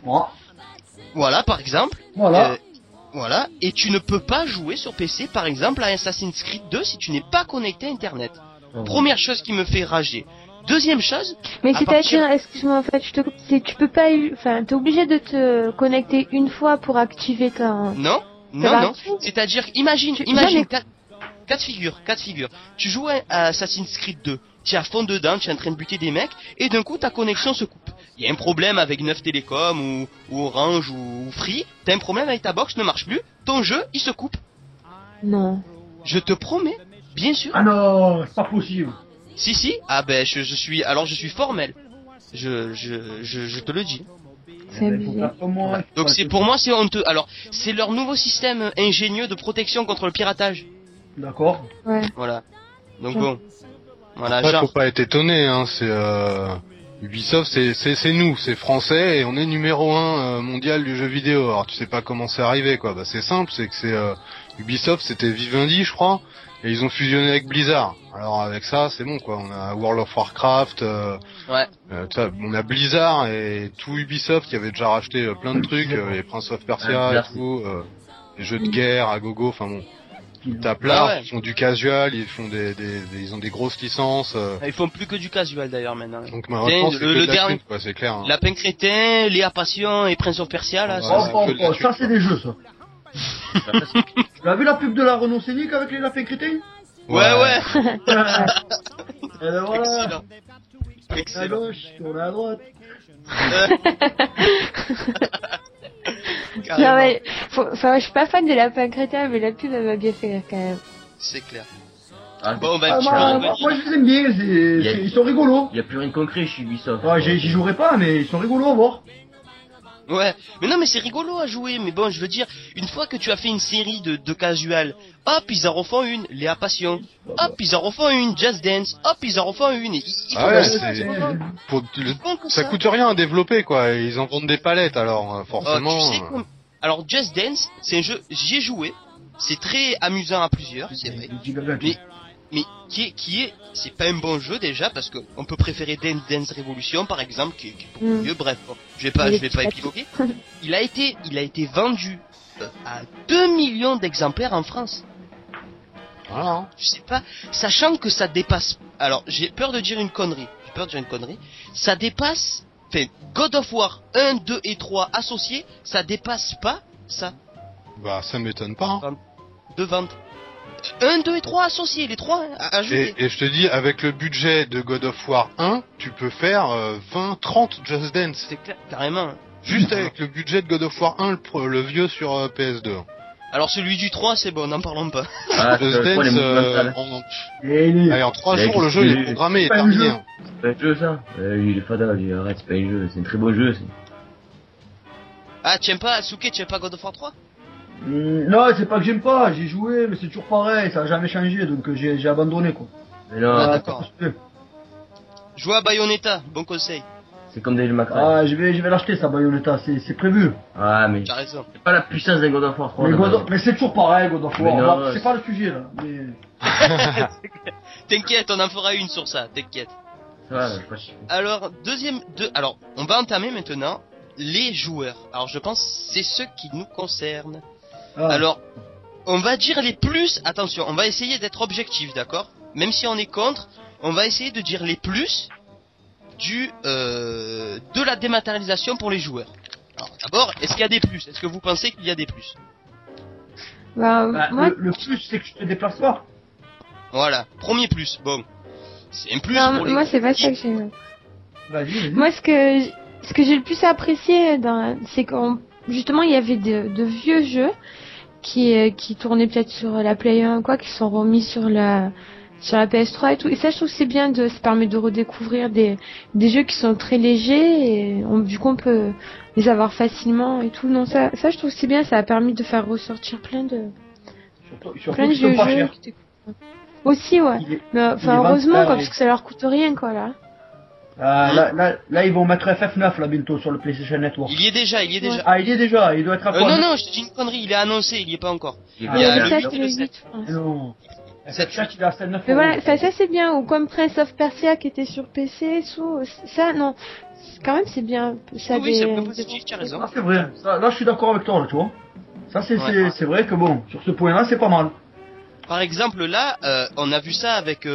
Voilà, par exemple. Voilà, et tu ne peux pas jouer sur PC, par exemple, à Assassin's Creed 2 si tu n'es pas connecté à Internet. Première chose qui me fait rager. Deuxième chose... Mais c'est-à-dire, excuse-moi, en fait, tu peux pas... Enfin, t'es obligé de te connecter une fois pour activer ta... Non. C'est-à-dire, imagine, Quatre figures. Tu joues à Assassin's Creed 2, tu es à fond dedans, tu es en train de buter des mecs, et d'un coup ta connexion se coupe. Il y a un problème avec Neuf Télécom ou Orange ou Free, t'as un problème avec ta box, ne marche plus, ton jeu il se coupe. Non. Je te promets, bien sûr. Ah non, c'est pas possible. Si, ah ben je suis formel. Je te le dis. C'est bizarre. Donc pour moi c'est honteux. Alors, c'est leur nouveau système ingénieux de protection contre le piratage. D'accord. Ouais. Voilà. Donc bon. Voilà, après, faut pas être étonné, hein, c'est Ubisoft, c'est nous, c'est français et on est numéro 1 mondial du jeu vidéo. Alors tu sais pas comment c'est arrivé, quoi. Bah c'est simple, c'est que c'est Ubisoft, c'était Vivendi, je crois, et ils ont fusionné avec Blizzard. Alors avec ça, c'est bon, quoi. On a World of Warcraft, on a Blizzard et tout Ubisoft qui avait déjà racheté plein de trucs, les Prince of Persia et tout, les jeux de guerre à gogo, enfin bon. T'as plein, ils font du casual, ils ont des grosses licences. Ils font plus que du casual d'ailleurs maintenant. Donc malheureusement c'est le dernier, quoi, c'est clair. Hein. Lapin Crétin, Léa Passion et Prince of Persia là. Ça c'est des jeux ça. Tu as vu la pub de la Renault Scénic avec les lapins crétins? Ouais. Et ben voilà. Excellent. À gauche, tourne à droite. Non mais, je suis pas fan de Lapin Crétin, mais la pub elle m'a bien fait rire quand même. C'est clair. Bon, moi je les aime bien, ils sont rigolos. Il y a plus rien de concret chez Ubisoft. Ouais, j'y jouerai pas, mais ils sont rigolos à voir. Ouais, mais non, mais c'est rigolo à jouer, mais bon, je veux dire, une fois que tu as fait une série de casual, hop, ils en refont une, Léa Passion, hop, ils en refont une, Just Dance, hop, ils en refont une, ça coûte rien à développer, quoi, ils en vendent des palettes, alors, forcément. Alors, Just Dance, c'est un jeu, j'y ai joué, c'est très amusant à plusieurs, c'est vrai, mais c'est pas un bon jeu déjà parce que on peut préférer Dance Revolution par exemple qui est beaucoup mieux. Bref, bon, je vais pas épiloguer. Il a été vendu à 2 millions d'exemplaires en France. Voilà. Je sais pas, sachant que ça dépasse. Alors j'ai peur de dire une connerie. Ça dépasse. Enfin, God of War 1, 2 et 3 associés, ça dépasse pas ça. Bah ça m'étonne pas. Hein. De vente. 1, 2 et 3 associés, les 3 ajoutés. Et je te dis, avec le budget de God of War 1, tu peux faire 20, 30 Just Dance. C'est clair, carrément. Juste avec le budget de God of War 1, le vieux sur PS2. Alors celui du 3, c'est bon, n'en parlons pas. Just Dance, en 3 jours, le jeu est programmé et terminé. C'est pas un jeu ça. Il est fada, arrête, c'est pas un jeu, c'est un très beau jeu. Ah, tu aimes pas God of War 3 ? Non, c'est pas que j'aime pas, j'ai joué, mais c'est toujours pareil, ça a jamais changé, donc j'ai abandonné quoi. Mais non, d'accord. Jouez à Bayonetta, bon conseil. C'est comme des Macron. Ah, je vais l'acheter, ça, Bayonetta, c'est prévu. Ah, mais. T'as raison. C'est pas la puissance des God of War 3. Mais c'est toujours pareil, God of War. Non, C'est pas le sujet, là. Mais... T'inquiète, on en fera une sur ça, t'inquiète. Ouais, pas chier. Alors, alors, on va entamer maintenant les joueurs. Alors, je pense que c'est ceux qui nous concernent. Ah. Alors, on va dire les plus, attention, on va essayer d'être objectif, d'accord? Même si on est contre, on va essayer de dire les plus de la dématérialisation pour les joueurs. Alors, d'abord, est-ce qu'il y a des plus? Est-ce que vous pensez qu'il y a des plus? Bah, moi... le plus, c'est que je te déplace pas. Voilà, premier plus, bon. C'est un plus non, pour les... moi c'est pas ça que j'ai... Vas-y. Moi ce que j'ai le plus apprécié, c'est quand justement il y avait de vieux jeux qui tournaient peut-être sur la Play 1 quoi, qui sont remis sur la PS3 et tout. Et ça je trouve que c'est bien, ça permet de redécouvrir des jeux qui sont très légers et du coup on peut les avoir facilement et tout. Non, ça je trouve que c'est bien, ça a permis de faire ressortir plein de vieux jeux qui étaient cool. Aussi, ouais. Mais enfin, heureusement, quoi, parce que ça leur coûte rien, quoi, là. Là, ils vont mettre FF9, là, bientôt, sur le PlayStation Network. Il y est déjà. Ouais. Ah, il y est déjà, il doit être à quoi non, je te dis une connerie, il est annoncé, il y est pas encore. Il y a le 7 et le 8, je pense. Non. FF7, il est à 7,9 €. Mais voilà, ça c'est bien, ou comme Prince of Persia qui était sur PC, ça, non. Quand même, c'est bien. Ça oui, c'est positif, tu as raison. Ah, c'est vrai. Ça, là, je suis d'accord avec toi, là, tu vois. Ça, c'est vrai que bon, sur ce point-là, c'est pas mal. Par exemple, là, on a vu ça avec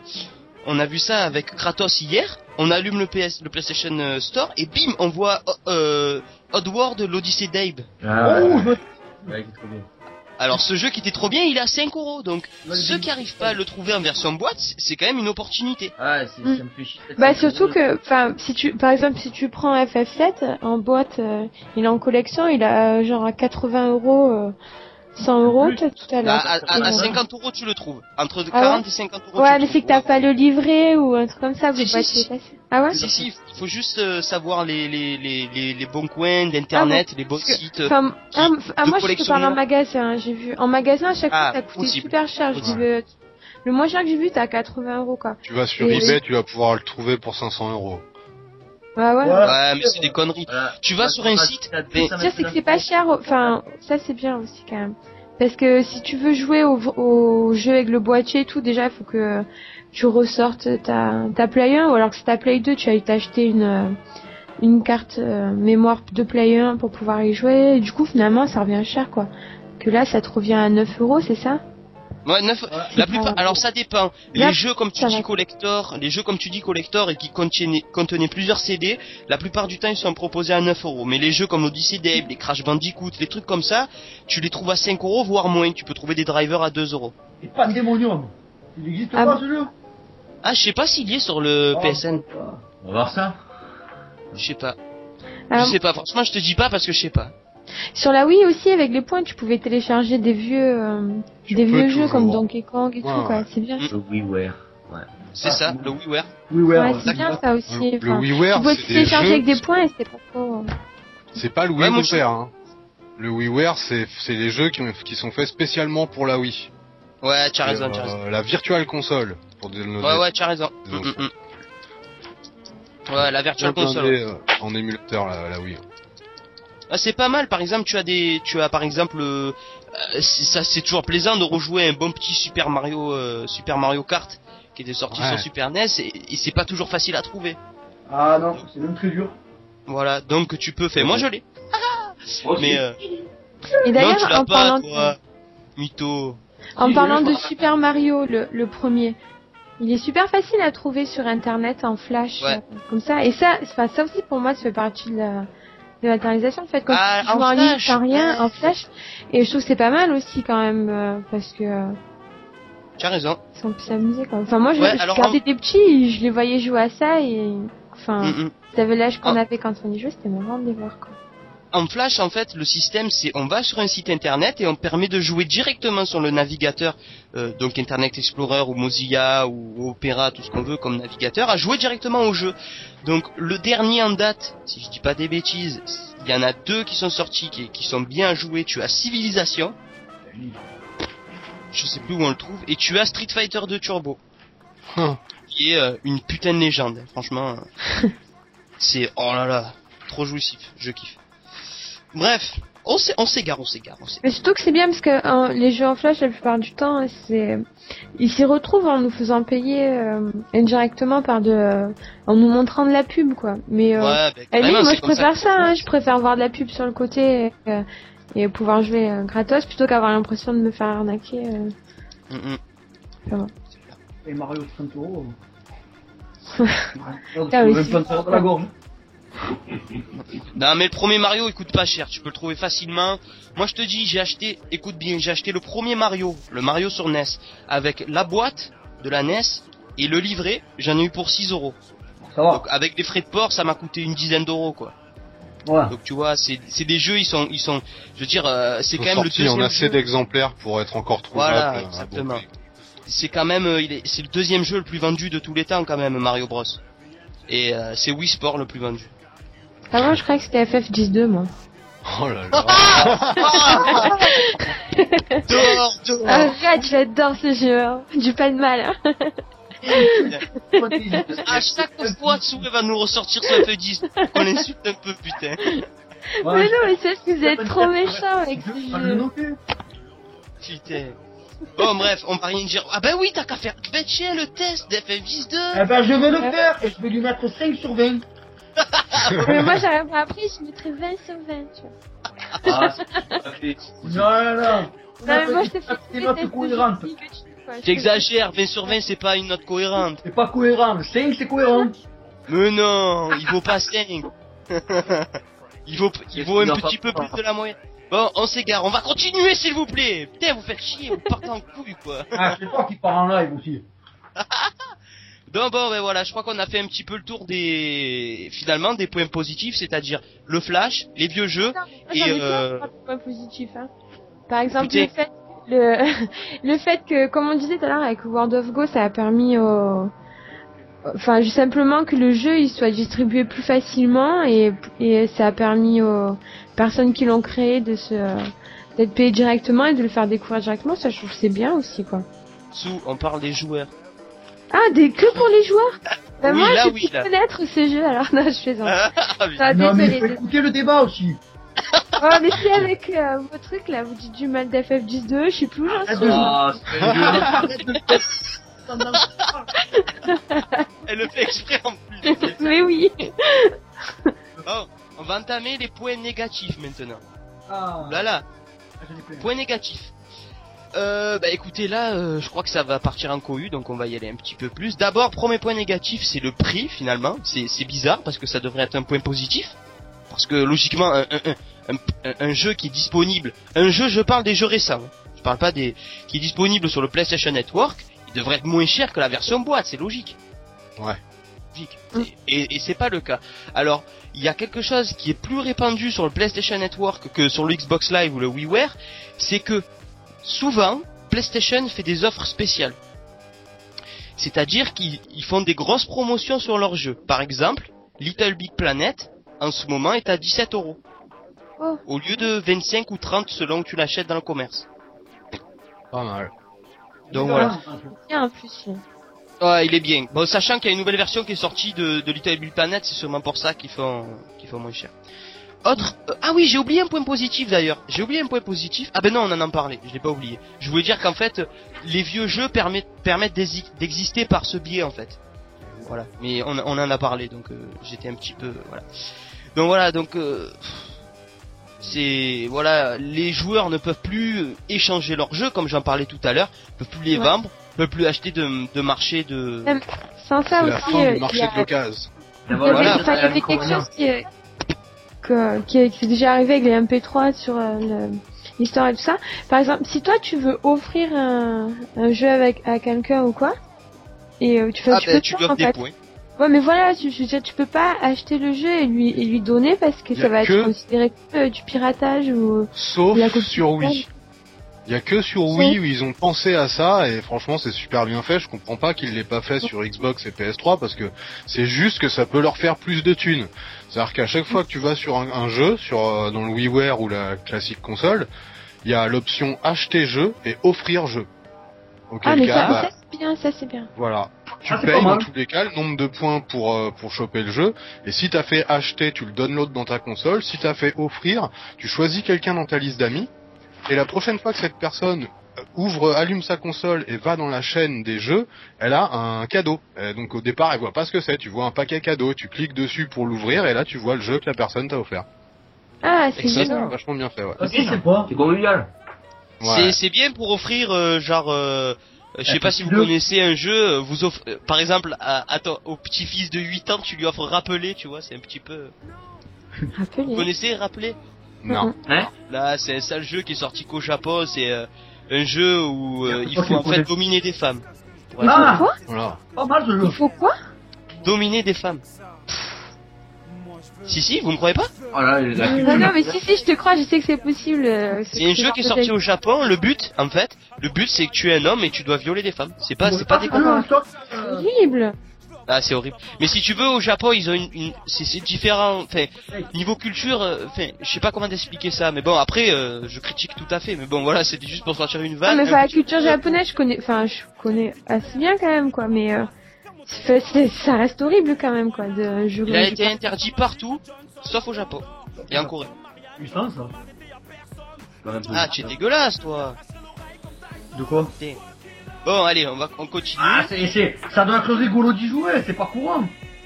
Kratos hier. On allume le PlayStation Store et bim, on voit Oddworld, l'Odyssée d'Abe. Ah, oh, ouais, il est trop bien. Alors ce jeu qui était trop bien, il est à 5 €. Donc ceux qui arrivent pas à le trouver en version boîte, c'est quand même une opportunité. Ah, ça me fait chier. Bah surtout que, enfin, par exemple, si tu prends FF7 en boîte, il est en collection, il a genre à 80 €. 100 € tout à l'heure. À 50 € tu le trouves. Entre 40 et 50 €. Ouais, mais c'est que t'as pas le livret ou un truc comme ça. Si. Ah ouais? Si, il faut juste savoir les bons coins d'internet, les bons sites. Moi je te parle en magasin, j'ai vu. En magasin à chaque fois ça coûtait super cher. Le moins cher que j'ai vu t'es à 80 € quoi. Tu vas sur eBay, tu vas pouvoir le trouver pour 500 €. Ouais. Ouais, mais c'est des conneries. Tu vas sur un site. Mais c'est que c'est pas cher. Enfin, ça c'est bien aussi quand même. Parce que si tu veux jouer au jeu avec le boîtier et tout, déjà il faut que tu ressortes ta Play 1, ou alors que c'est ta Play 2, tu as eu t'acheter une carte mémoire de Play 1 pour pouvoir y jouer. Et du coup finalement ça revient cher quoi. Que là ça te revient à 9 €, c'est ça? Ouais, 9. La plupart. Alors ça dépend. Les jeux comme tu dis collector, et qui contenaient plusieurs CD, la plupart du temps ils sont proposés à 9 €. Mais les jeux comme Odyssey Dave, les Crash Bandicoot, les trucs comme ça, tu les trouves à 5 € voire moins. Tu peux trouver des drivers à 2 €. Et Pandemonium. Il existe pas ce jeu? Ah, je sais pas s'il y est sur le PSN. On va voir ça. Je sais pas. Je sais pas. Franchement, je te dis pas parce que je sais pas. Sur la Wii aussi, avec les points, tu pouvais télécharger des vieux jeux comme Donkey Kong et tout, quoi. C'est bien. Le WiiWare. Ouais. C'est ça, le WiiWare. Ouais, c'est bien ça aussi. Le WiiWare, tu pouvais télécharger avec des points et c'était pas trop... C'est pas le WiiWare, hein. Le WiiWare, c'est les jeux qui sont faits spécialement pour la Wii. Ouais, tu as raison. La Virtual Console. Ouais, tu as raison. Ouais, la Virtual Console. En émulateur, la Wii. Ah, c'est pas mal. Par exemple, tu as par exemple, ça c'est toujours plaisant de rejouer un bon petit Super Mario Kart qui était sorti sur Super NES et c'est pas toujours facile à trouver. Ah non, c'est même très dur. Voilà, donc tu peux faire. Moi je l'ai. Mais et d'ailleurs, non, tu l'as pas, toi, mytho. En parlant de Super Mario, le premier, il est super facile à trouver sur internet en flash, comme ça. Et ça aussi pour moi, ça fait partie de la dématérialisation en fait. Quand tu joues en ligne sans rien, en flash. Et je trouve que c'est pas mal aussi quand même, parce que... Tu as raison. On peut s'amuser quoi. Enfin moi, je regardais des petits, je les voyais jouer à ça et... Enfin, ça avait l'âge qu'on avait quand on y jouait, c'était marrant de les voir quoi. En Flash, en fait, le système, c'est on va sur un site internet et on permet de jouer directement sur le navigateur, donc Internet Explorer ou Mozilla ou Opera, tout ce qu'on veut comme navigateur, à jouer directement au jeu. Donc le dernier en date, si je dis pas des bêtises, il y en a 2 qui sont sortis, qui sont bien joués. Tu as Civilization, je sais plus où on le trouve, et tu as Street Fighter 2 Turbo. qui est une putain de légende. Franchement, c'est oh là là, trop jouissif, je kiffe. Bref, on s'égare. Mais surtout que c'est bien parce que les jeux en flash, la plupart du temps, ils s'y retrouvent en nous faisant payer indirectement en nous montrant de la pub, quoi. Mais moi je préfère ça, hein. Je préfère voir de la pub sur le côté et pouvoir jouer gratos plutôt qu'avoir l'impression de me faire arnaquer. Et Mario 30 euros. De la gorge. Non mais le premier Mario il coûte pas cher, tu peux le trouver facilement. Moi je te dis, j'ai acheté le premier Mario, le Mario sur NES, avec la boîte de la NES et le livret, j'en ai eu pour 6 euros. Ça va. Donc avec des frais de port ça m'a coûté une dizaine d'euros quoi. Ouais. Donc tu vois, c'est des jeux, ils sont, je veux dire, c'est quand même le deuxième. On a assez d'exemplaires pour être encore trouvable. Voilà, exactement. C'est quand même, c'est le deuxième jeu le plus vendu de tous les temps quand même, Mario Bros. Et c'est Wii Sport le plus vendu. Avant, je croyais que c'était FF12, moi. Oh là là. Dehors. Arrête, j'adore ce jeu. Hein. Du pas de mal. Hein. À chaque fois, Soué va nous ressortir sur FF10. On l'insulte un peu, putain. Ouais, mais non, mais c'est parce que vous êtes trop méchants avec ce jeu. Putain. Bon, bref, on va rien dire. Ah ben oui, t'as qu'à faire tiens, le test d'FF10 2. Eh ben, je vais le faire et je vais lui mettre 5 sur 20. Mais moi, j'aurais pas appris, je mettrais 20 sur 20, tu vois. Ah, c'est Non. Non, mais moi, je te fais des notes cohérentes. T'exagères, 20 sur 20, c'est pas une note cohérente. C'est pas cohérent. 5, c'est cohérent. Mais non, il vaut pas 5. il vaut un petit peu plus de la moyenne. Bon, on s'égare, on va continuer s'il vous plaît. Putain, vous faites chier, vous partez en couille quoi. Ah, c'est toi qui pars en live aussi. Donc bon, ben voilà, je crois qu'on a fait un petit peu le tour finalement des points positifs, c'est-à-dire le flash, les vieux jeux et points positifs, hein. Par exemple, le fait que, comme on disait tout à l'heure avec World of Go, ça a permis enfin, juste simplement que le jeu il soit distribué plus facilement et ça a permis aux personnes qui l'ont créé d'être payées directement et de le faire découvrir directement. Ça, je trouve que c'est bien aussi, quoi. On parle des joueurs. Ah, que pour les joueurs. Bah, oui, moi, là, je peux connaître ce jeu, alors non, je fais ça. Non, mais il faut écouter le débat aussi. Oh, mais c'est avec vos trucs là, vous dites du mal d'FF12, je sais plus où j'en suis. Ah, Elle le fait exprès en plus. Mais oui. Bon, on va entamer les points négatifs maintenant. Ah. Là. Points négatifs. Bah écoutez là, je crois que ça va partir en cohue, donc on va y aller un petit peu plus. D'abord, premier point négatif, c'est le prix finalement. C'est bizarre parce que ça devrait être un point positif. Parce que logiquement, un jeu qui est disponible, je parle des jeux récents. Je parle pas qui est disponible sur le PlayStation Network. Il devrait être moins cher que la version boîte, c'est logique. Ouais. Logique. Et c'est pas le cas. Alors, il y a quelque chose qui est plus répandu sur le PlayStation Network que sur le Xbox Live ou le WiiWare, c'est que souvent, PlayStation fait des offres spéciales. C'est-à-dire qu'ils font des grosses promotions sur leurs jeux. Par exemple, Little Big Planet, en ce moment, est à 17 €. Oh. Au lieu de 25 ou 30 selon où tu l'achètes dans le commerce. Pas mal. Donc voilà. Bien en plus. Ouais, il est bien. Bon, sachant qu'il y a une nouvelle version qui est sortie de Little Big Planet, c'est sûrement pour ça qu'ils font moins cher. Ah oui, j'ai oublié un point positif d'ailleurs. Ah ben non, on en a parlé. Je l'ai pas oublié. Je voulais dire qu'en fait, les vieux jeux permettent d'exister par ce biais en fait. Voilà. Mais on en a parlé, donc j'étais un petit peu voilà. Donc voilà, les joueurs ne peuvent plus échanger leurs jeux comme j'en parlais tout à l'heure, peuvent plus les vendre, peuvent plus acheter de marché de. Sans ça aussi, la fin du marché de l'occasion. Il y avait quelque chose qui est déjà arrivé avec les MP3 sur l'histoire et tout ça. Par exemple, si toi tu veux offrir un jeu à quelqu'un ou quoi, et tu lui offres des points. Ouais, mais voilà, tu peux pas acheter le jeu et lui donner parce que ça va être considéré du piratage ou. Sauf sur Wii. Il y a que sur Wii où ils ont pensé à ça et franchement c'est super bien fait. Je comprends pas qu'ils l'aient pas fait sur Xbox et PS3 parce que c'est juste que ça peut leur faire plus de thunes. C'est-à-dire qu'à chaque fois que tu vas sur un jeu, dans le WiiWare ou la classique console, il y a l'option acheter jeu et offrir jeu. Auquel cas, ça c'est bien, ça c'est bien. Voilà. Tu payes dans tous les cas le nombre de points pour choper le jeu, et si t'as fait acheter, tu le donnes l'autre dans ta console, si t'as fait offrir, tu choisis quelqu'un dans ta liste d'amis, et la prochaine fois que cette personne allume sa console et va dans la chaîne des jeux, elle a un cadeau. Donc au départ, elle voit pas ce que c'est, tu vois un paquet cadeau, tu cliques dessus pour l'ouvrir, et là tu vois le jeu que la personne t'a offert. Ah, c'est bien. C'est vachement bien fait, ouais. C'est convivial. Ouais. C'est bien pour offrir, je sais pas si vous connaissez un jeu, vous offre, par exemple, au petit-fils de 8 ans, tu lui offres Rappeler, tu vois, c'est un petit peu... Rappeler. Vous connaissez Rappeler? Non. Hein? Là, c'est un sale jeu qui est sorti qu'au Japon, c'est un jeu où il faut en fait dominer des femmes. Ouais. Ah, quoi? Voilà. Pas mal ce jeu. Il faut quoi? Dominer des femmes. Si, vous me croyez pas? Oh là, non, mais si, je te crois, je sais que c'est possible. C'est un jeu qui est sorti au Japon, le but c'est que tu es un homme et tu dois violer des femmes. C'est pas déconnant. C'est horrible. Ah, c'est horrible. Mais si tu veux, au Japon, ils ont c'est différent, enfin, niveau culture, enfin, je sais pas comment t'expliquer ça, mais bon, après, je critique tout à fait, mais bon, voilà, c'était juste pour sortir une vanne. Ah, mais la culture japonaise, je connais assez bien quand même, quoi, mais ça reste horrible quand même, quoi, de jouer. Il a été interdit partout, sauf au Japon. Et en Corée. Putain, ça. Ah, tu es dégueulasse, toi. De quoi? Bon, allez, on continue. Ah, ça doit être rigolo d'y jouer, c'est pas courant.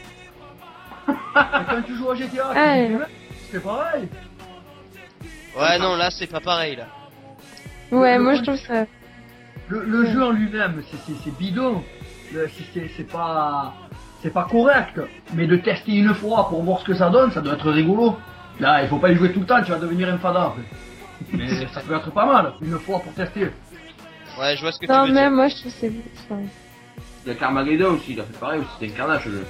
Quand tu joues à GTA, c'est pareil. Ouais, non, là, c'est pas pareil, là. Ouais, moi, je trouve ça... Le jeu en lui-même, c'est bidon. C'est pas correct. Mais de tester une fois pour voir ce que ça doit être rigolo. Là, il faut pas y jouer tout le temps, tu vas devenir un fada. Mais ça peut être pas mal, une fois pour tester. Ouais, je vois ce que tu veux dire. Non, mais moi, je trouve que c'est... Il y a Carmageddon aussi, il a fait pareil, c'était un carnage, le jeu.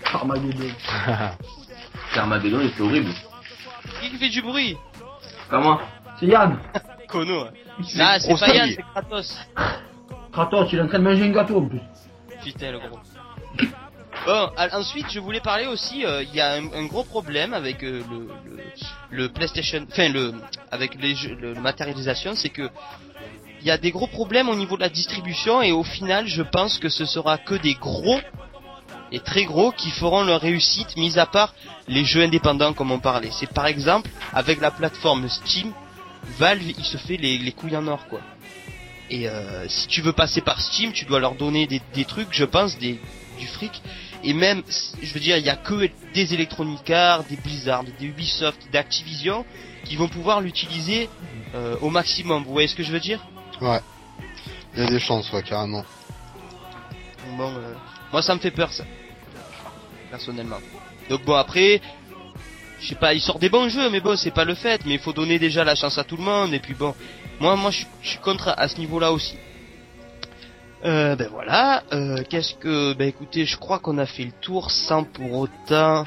Carmageddon, il était horrible. Qui fait du bruit? Pas moi. C'est Yann. Kono. Ah, c'est pas Yann, c'est Kratos. Kratos, il est en train de manger un gâteau en plus. Putain, le gros. Bon, ensuite, je voulais parler aussi, il y a un gros problème avec le PlayStation, enfin avec les jeux, le matérialisation, c'est que il y a des gros problèmes au niveau de la distribution et au final, je pense que ce sera que des gros et très gros qui feront leur réussite, mis à part les jeux indépendants comme on parlait. C'est par exemple avec la plateforme Steam, Valve il se fait les couilles en or, quoi. Et si tu veux passer par Steam, tu dois leur donner des trucs, je pense, du fric. Et même, je veux dire, il y a que des Electronic Arts, des Blizzard, des Ubisoft, d'Activision qui vont pouvoir l'utiliser au maximum. Vous voyez ce que je veux dire? Ouais. Il y a des chances, ouais, carrément. Bon, moi ça me fait peur, ça. Personnellement. Donc bon, après, je sais pas, il sort des bons jeux, mais bon, c'est pas le fait. Mais il faut donner déjà la chance à tout le monde. Et puis bon, moi je suis contre à ce niveau-là aussi. Ben voilà, ben écoutez, je crois qu'on a fait le tour sans pour autant,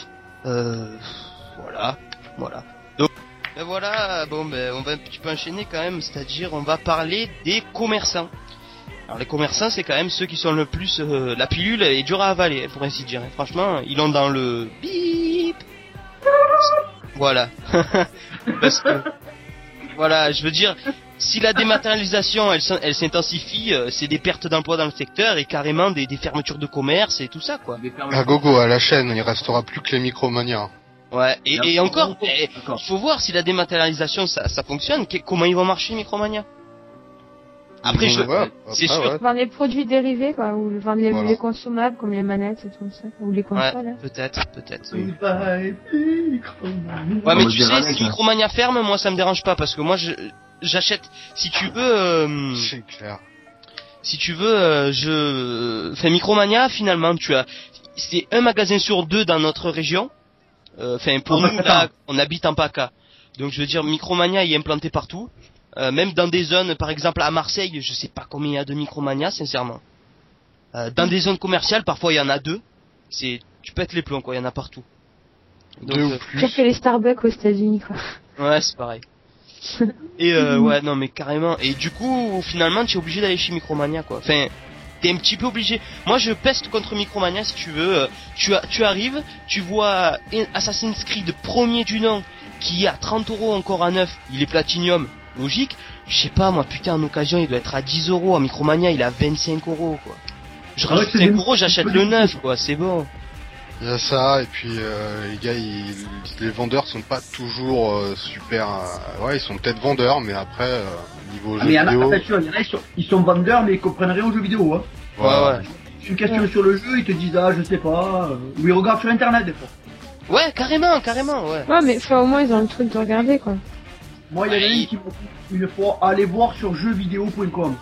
voilà. Donc, ben voilà, bon ben on va un petit peu enchaîner quand même, c'est-à-dire on va parler des commerçants. Alors les commerçants, c'est quand même ceux qui sont le plus, la pilule est dure à avaler, pour ainsi dire. Franchement, ils l'ont dans le bip. Voilà. Parce que, voilà, je veux dire. Si la dématérialisation elle s'intensifie, c'est des pertes d'emplois dans le secteur et carrément des fermetures de commerce et tout ça, quoi. À gogo, à la chaîne, il restera plus que les Micromania. Ouais, et encore, il faut voir si la dématérialisation ça fonctionne, comment ils vont marcher les Micromania. Après, c'est sûr. Ouais. Vendre les produits dérivés, quoi, ou vendre les consommables comme les manettes et tout ça, ou les consoles. Ouais, peut-être. Ouais, mais tu sais, si Micromania ferme, moi ça me dérange pas parce que moi j'achète, si tu veux, c'est clair. Si tu veux, enfin Micromania finalement, c'est un magasin sur deux dans notre région. Enfin pour nous là, on habite en PACA, donc je veux dire Micromania il est implanté partout, même dans des zones, par exemple à Marseille, je sais pas combien il y a de Micromania sincèrement. Dans des zones commerciales, parfois il y en a deux. Tu pètes les plombs, quoi, il y en a partout. Donc, pire que les Starbucks aux États-Unis, quoi. Ouais, c'est pareil. Et ouais, non mais carrément. Et du coup, finalement, tu es obligé d'aller chez Micromania, quoi. Enfin, t'es un petit peu obligé. Moi, je peste contre Micromania, si tu veux. Tu arrives, tu vois Assassin's Creed premier du nom, qui est à 30 € encore à neuf. Il est Platinum, logique. Je sais pas, moi, putain, en occasion, il doit être à 10 €. À Micromania, il est à 25 €, quoi. Je rajoute 5 euros, j'achète le neuf, quoi, c'est bon. Il y a ça, et puis les gars, les vendeurs sont pas toujours super... ouais, ils sont peut-être vendeurs, mais après, niveau jeux vidéo... Mais il y en a, ils sont vendeurs, mais ils comprennent rien aux jeux vidéo. Hein. Ouais. Une question sur le jeu, ils te disent, je sais pas, ou ils regardent sur internet des fois. Ouais, carrément, ouais. Ouais, mais au moins ils ont le truc de regarder, quoi. Moi, il y en a une qui m'a dit une fois, aller voir sur jeuxvideo.com.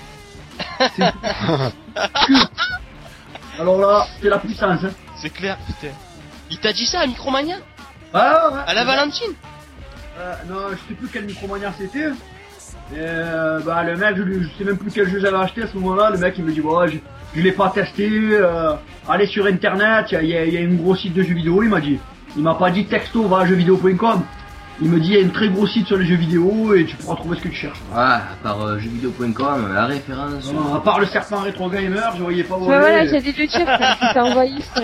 Alors là, c'est la puissance. Hein. C'est clair, putain. Il t'a dit ça à Micromania? Ah ouais. À la Valentine? Non, je sais plus quel Micromania c'était. Le mec, je sais même plus quel jeu j'avais acheté à ce moment-là. Le mec, il me dit, je l'ai pas testé. Allez sur internet, il y a un gros site de jeux vidéo. Il m'a dit. Il m'a pas dit texto, va à jeuxvideo.com. Il me dit, il y a un très gros site sur les jeux vidéo et tu pourras trouver ce que tu cherches. Ouais, à part jeuxvideo.com, la référence. Non, à part le serpent rétro gamer, je voyais pas où aller. Voilà, j'ai dit le tir, qui t'a envoyé ça.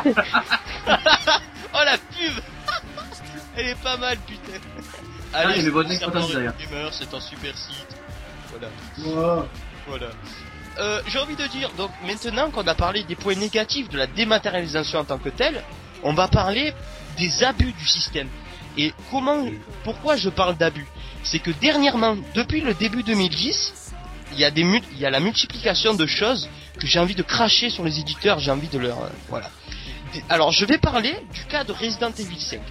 Oh la pub. Elle est pas mal, putain. Allez, mais bonne exploitation d'ailleurs. C'est un super site. Voilà. J'ai envie de dire, donc maintenant qu'on a parlé des points négatifs de la dématérialisation en tant que telle, on va parler des abus du système. Et pourquoi je parle d'abus? C'est que dernièrement, depuis le début 2010, il y a la multiplication de choses que j'ai envie de cracher sur les éditeurs, j'ai envie de leur... voilà. Alors, je vais parler du cas de Resident Evil 5.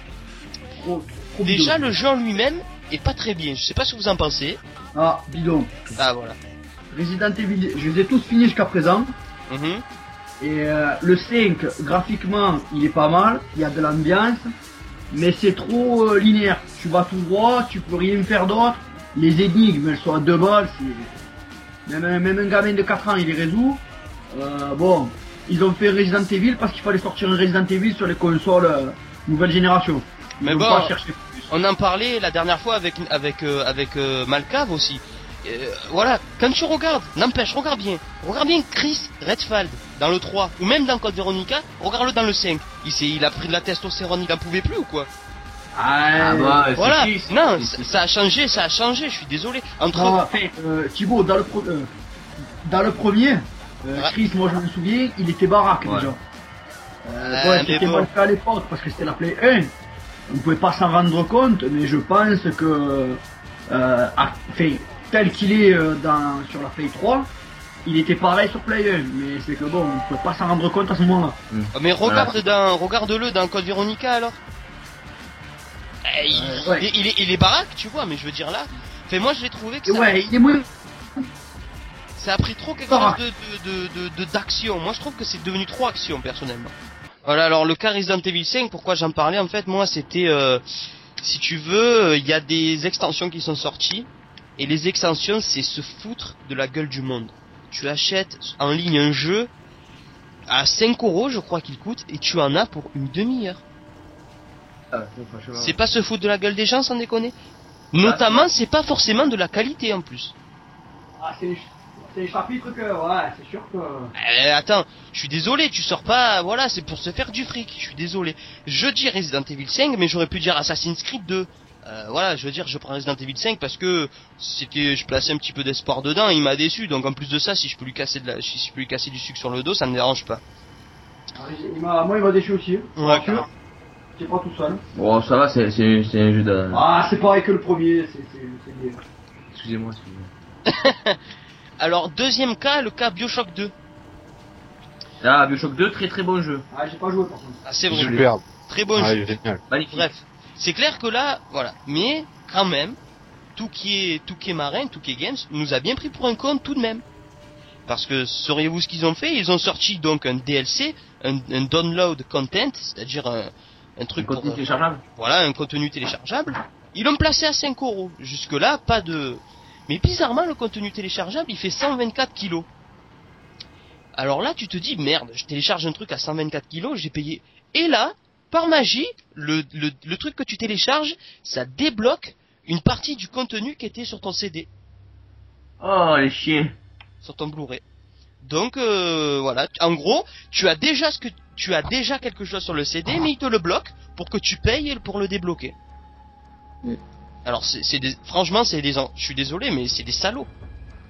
Déjà, le jeu en lui-même est pas très bien, je sais pas ce que vous en pensez. Ah, bidon. Ah, voilà. Resident Evil, je les ai tous finis jusqu'à présent. Et le 5, graphiquement, il est pas mal, il y a de l'ambiance. Mais c'est trop linéaire. Tu vas tout droit, tu peux rien faire d'autre. Les énigmes, elles sont à 2 balles. Même un gamin de 4 ans, il les résout. Ils ont fait Resident Evil parce qu'il fallait sortir un Resident Evil sur les consoles nouvelle génération. Mais bon, on en parlait la dernière fois avec Malcave aussi. Voilà, quand tu regardes, n'empêche, regarde bien Chris Redfield dans le 3, ou même dans Code Veronica, regarde-le dans le 5. Il a pris de la testostérone, il en pouvait plus ou quoi? Voilà, non, ça a changé, je suis désolé. Thibaut, dans le premier, Chris, moi je me souviens, il était baraque déjà. C'était mal fait à l'époque parce que c'était la Play 1. On pouvait pas s'en rendre compte, mais je pense que tel qu'il est sur la Play 3, il était pareil sur Play 1, mais c'est que bon, on peut pas s'en rendre compte à ce moment-là. Mais regarde-le dans Code Veronica alors. Il est baraque, tu vois, mais je veux dire là, moi je l'ai trouvé que il est moins... ça a pris trop quelque chose d'action. Moi je trouve que c'est devenu trop action personnellement. Voilà, alors le cas Resident Evil 5, pourquoi j'en parlais en fait, moi c'était, si tu veux, il y a des extensions qui sont sorties. Et les extensions, c'est se foutre de la gueule du monde. Tu achètes en ligne un jeu à 5 euros, je crois qu'il coûte, et tu en as pour une demi-heure. C'est pas se foutre de la gueule des gens, sans déconner. Notamment, c'est pas forcément de la qualité en plus. C'est les chapitres que, c'est sûr que... attends, je suis désolé, tu sors pas, voilà, c'est pour se faire du fric, je suis désolé. Je dis Resident Evil 5, mais j'aurais pu dire Assassin's Creed 2. Voilà, je veux dire, je prends Resident Evil 5 parce que je plaçais un petit peu d'espoir dedans, il m'a déçu, donc en plus de ça, si je peux lui casser du sucre sur le dos, ça me dérange pas. Moi, il m'a déçu aussi. Ouais, c'est pas tout seul. Bon, ça va, c'est un jeu de... c'est pareil que le premier, c'est bien. Excusez-moi. Alors, deuxième cas, le cas Bioshock 2. Bioshock 2, très très bon jeu. J'ai pas joué par contre. C'est vrai. Superbe. Très bon jeu. Génial. Magnifique. Bref. C'est clair que là, voilà. Mais, quand même, tout qui est marin, tout qui est games, nous a bien pris pour un con tout de même. Parce que, sauriez-vous ce qu'ils ont fait? Ils ont sorti donc un DLC, un download content, c'est-à-dire un truc un contenu téléchargeable. Voilà, un contenu téléchargeable. Ils l'ont placé à 5 euros. Jusque là, pas de... Mais bizarrement, le contenu téléchargeable, il fait 124 kilos. Alors là, tu te dis, merde, je télécharge un truc à 124 kilos, j'ai payé... Et là, par magie, le truc que tu télécharges, ça débloque une partie du contenu qui était sur ton CD. Oh, les chiens. Sur ton Blu-ray. Donc, voilà. En gros, tu as déjà quelque chose sur le CD, mais il te le bloque pour que tu payes pour le débloquer. Alors, franchement, je suis désolé, mais c'est des salauds.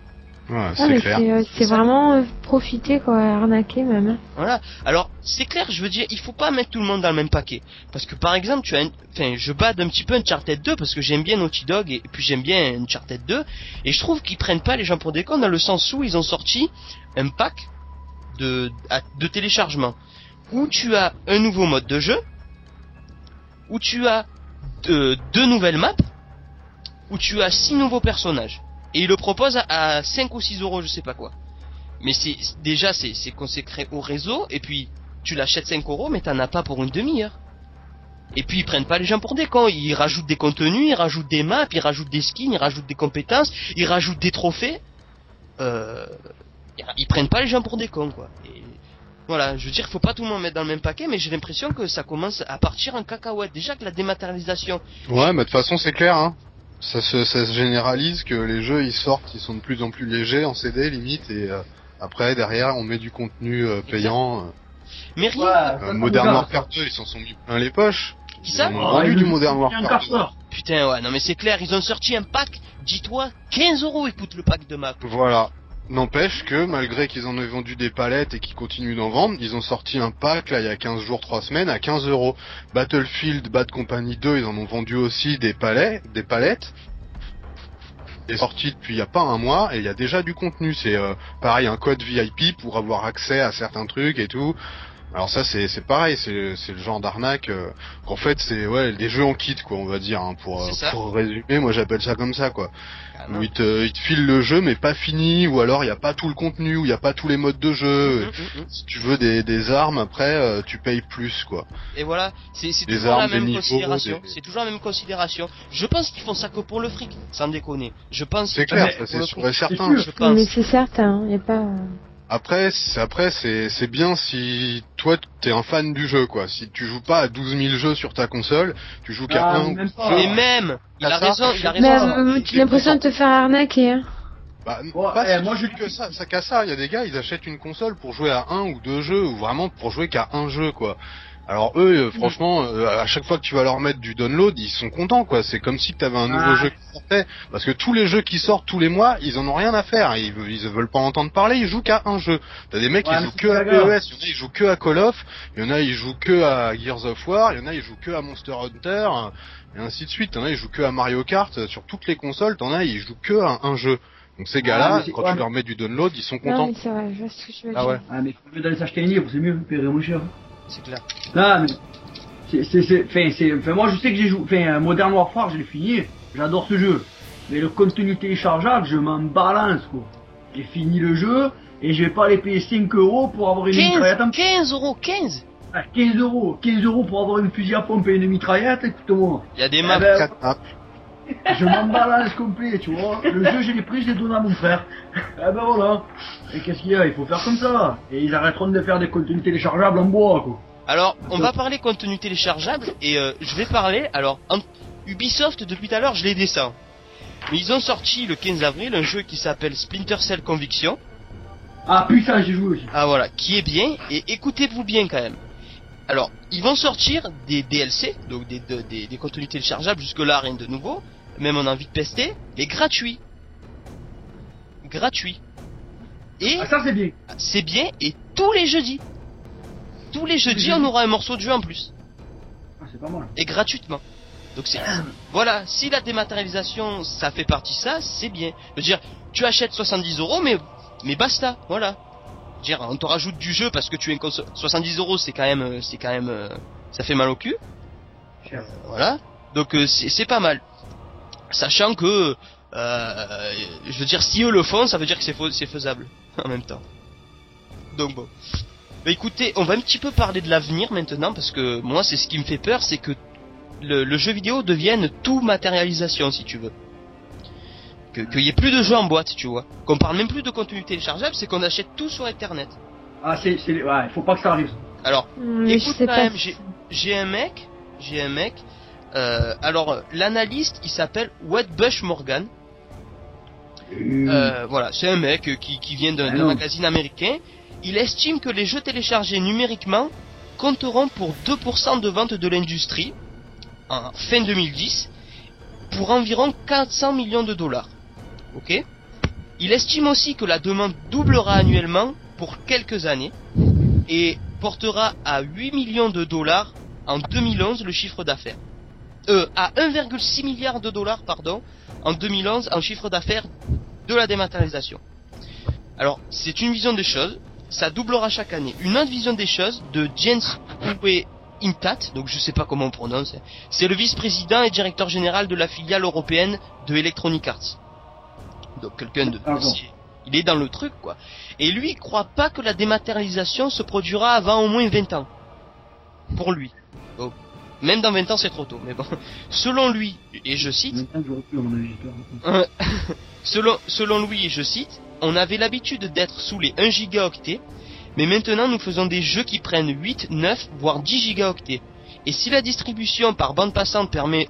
Ouais, c'est clair. C'est vraiment profiter, quoi, arnaquer même. Hein. Voilà. Alors, c'est clair, je veux dire, il faut pas mettre tout le monde dans le même paquet. Parce que par exemple, je bade un petit peu Uncharted 2 parce que j'aime bien Naughty Dog et puis j'aime bien Uncharted 2. Et je trouve qu'ils prennent pas les gens pour des cons dans le sens où ils ont sorti un pack de téléchargement. Où tu as un nouveau mode de jeu, où tu as deux nouvelles maps, où tu as 6 nouveaux personnages. Et il le propose à 5 ou 6 euros, je sais pas quoi. Mais c'est consacré au réseau, et puis tu l'achètes 5 euros, mais t'en as pas pour une demi-heure. Et puis ils prennent pas les gens pour des cons, ils rajoutent des contenus, ils rajoutent des maps, ils rajoutent des skins, ils rajoutent des compétences, ils rajoutent des trophées. Ils prennent pas les gens pour des cons, quoi. Et voilà, je veux dire, faut pas tout le monde mettre dans le même paquet, mais j'ai l'impression que ça commence à partir en cacahuète. Déjà que la dématérialisation... Ouais, mais de toute façon c'est clair, hein. Ça se généralise que les jeux ils sortent, ils sont de plus en plus légers en CD limite et après derrière on met du contenu payant. Mais rien. Modern Warfare 2 ils s'en sont mis plein les poches. Qui ça? Ils ont vendu du Modern Warfare 2. Putain ouais, non mais c'est clair, ils ont sorti un pack, dis-toi, 15 euros écoute le pack de map. Voilà. N'empêche que, malgré qu'ils en aient vendu des palettes et qu'ils continuent d'en vendre, ils ont sorti un pack, là, il y a 15 jours, 3 semaines, à 15 euros. Battlefield Bad Company 2, ils en ont vendu aussi des palettes. est sorti depuis il y a pas un mois et il y a déjà du contenu. C'est pareil, un code VIP pour avoir accès à certains trucs et tout. Alors ça c'est pareil, c'est le genre d'arnaque qu'en fait c'est des jeux en kit quoi, on va dire hein, pour résumer, moi j'appelle ça comme ça quoi. Où ils te filent le jeu mais pas fini, ou alors il y a pas tout le contenu, ou il y a pas tous les modes de jeu. Si tu veux des armes après tu payes plus quoi. Et voilà, c'est toujours la même considération. C'est toujours la même considération. Je pense qu'ils font ça que pour le fric, sans déconner. Je pense. C'est clair, c'est sûr et certain. Je pense. Mais c'est certain, il y a pas. Après c'est bien si toi t'es un fan du jeu quoi. Si tu joues pas à 12 000 jeux sur ta console, tu joues qu'à un jeu. Et même, il a raison. Mais j'ai l'impression de te faire arnaquer. Hein. Bah, moi je dis que ça qu'à ça. Il y a des gars, ils achètent une console pour jouer à un ou deux jeux, ou vraiment pour jouer qu'à un jeu quoi. Alors eux, franchement, à chaque fois que tu vas leur mettre du download, ils sont contents quoi. C'est comme si t'avais un nouveau jeu qui sortait. Parce que tous les jeux qui sortent tous les mois, ils en ont rien à faire. Ils veulent pas entendre parler, ils jouent qu'à un jeu. T'as des mecs qui jouent que à PES, il y en a ils jouent que à Call of, il y en a ils jouent que à Gears of War, il y en a ils jouent que à Monster Hunter, et ainsi de suite. Il y en a ils jouent que à Mario Kart. Sur toutes les consoles, t'en as ils jouent que à un jeu. Donc ces gars-là, quand tu leur mets du download, ils sont contents. Non, mais c'est vrai, je vois ce que tu veux dire. Ouais. Ah mais faut mieux d'aller s'acheter un livre, c'est mieux, vous paierez moins cher. C'est clair. Non mais Enfin, moi je sais que j'ai joué, Modern Warfare, je l'ai fini, j'adore ce jeu. Mais le contenu téléchargeable, je m'en balance quoi. J'ai fini le jeu et je vais pas aller payer 5 € pour avoir une mitraillette. 15 €, 15 ah, 15 € pour avoir une fusil à pompe et une mitraillette, écoute-moi. Il y a des maps. Je m'en balance complet, tu vois. Le jeu, je l'ai pris, je l'ai donné à mon frère. Eh ben voilà. Et qu'est-ce qu'il y a? Il faut faire comme ça. Et ils arrêteront de faire des contenus téléchargeables en bois quoi. Alors, on va parler contenu téléchargeable et je vais parler. Alors, Ubisoft depuis tout à l'heure, je les descends. Mais ils ont sorti le 15 avril un jeu qui s'appelle Splinter Cell Conviction. Ah putain, j'ai joué aussi. Ah voilà, qui est bien et écoutez-vous bien quand même. Alors, ils vont sortir des DLC, donc des contenus téléchargeables. Jusque là, rien de nouveau. Même on a envie de tester, mais gratuit. Et ça c'est bien. C'est bien et tous les jeudis. Tous les jeudis, on aura un morceau de jeu en plus. Ah, c'est pas mal. Et gratuitement. Donc c'est voilà, si la dématérialisation ça fait partie de ça, c'est bien. Je veux dire, tu achètes 70 €, mais basta, voilà. Je veux dire, on te rajoute du jeu parce que tu es une console. 70 €, c'est quand même, ça fait mal au cul. Voilà. Donc c'est pas mal. Sachant que, je veux dire, si eux le font, ça veut dire que c'est faisable en même temps. Donc bon. Bah écoutez, on va un petit peu parler de l'avenir maintenant, parce que moi c'est ce qui me fait peur, c'est que le jeu vidéo devienne tout matérialisation si tu veux. Qu'il y ait plus de jeux en boîte, tu vois. Qu'on parle même plus de contenu téléchargeable, c'est qu'on achète tout sur internet. Ah ouais, faut pas que ça arrive. Alors, écoute quand même, j'ai un mec, alors l'analyste il s'appelle Wedbush Morgan. Voilà, c'est un mec qui vient d'un magazine américain. Il estime que les jeux téléchargés numériquement compteront pour 2% de vente de l'industrie en fin 2010 pour environ 400 millions de dollars. Ok ? Il estime aussi que la demande doublera annuellement pour quelques années et portera à 8 millions de dollars en 2011 le chiffre d'affaires. À 1,6 milliard de dollars, pardon, en 2011 en chiffre d'affaires de la dématérialisation. Alors, c'est une vision des choses, ça doublera chaque année. Une autre vision des choses de James Uwe Intat, donc je sais pas comment on prononce, c'est le vice-président et directeur général de la filiale européenne de Electronic Arts. Donc quelqu'un de... il est dans le truc, quoi. Et lui, il croit pas que la dématérialisation se produira avant au moins 20 ans. Pour lui. Donc, même dans 20 ans, c'est trop tôt, mais bon. Selon lui, et je cite... selon lui, et je cite, on avait l'habitude d'être sous les 1 gigaoctet, mais maintenant nous faisons des jeux qui prennent 8, 9, voire 10 gigaoctets. Et si la distribution par bande passante permet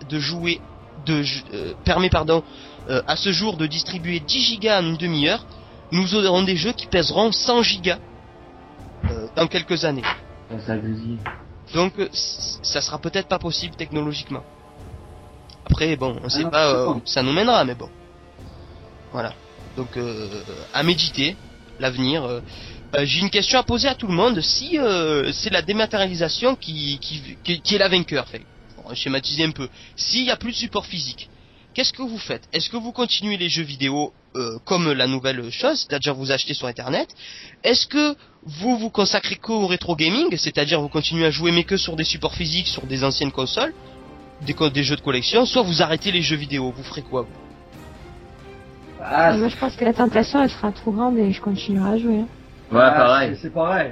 à ce jour de distribuer 10 gigas en une demi-heure, nous aurons des jeux qui pèseront 100 gigas dans quelques années. Donc ça sera peut-être pas possible technologiquement. Après bon, on sait pas où ça nous mènera, mais bon. Voilà. Donc à méditer l'avenir. J'ai une question à poser à tout le monde. Si c'est la dématérialisation qui est la vainqueur, fait, pour schématiser un peu. S'il y a plus de support physique, qu'est-ce que vous faites? Est-ce que vous continuez les jeux vidéo comme la nouvelle chose, c'est-à-dire vous achetez sur internet? Est-ce que vous vous consacrez qu'au rétro gaming, c'est-à-dire vous continuez à jouer mais que sur des supports physiques, sur des anciennes consoles, des jeux de collection, soit vous arrêtez les jeux vidéo? Vous ferez quoi, vous? Moi je pense que la tentation elle sera trop grande et je continuerai à jouer. Ouais, pareil. C'est pareil.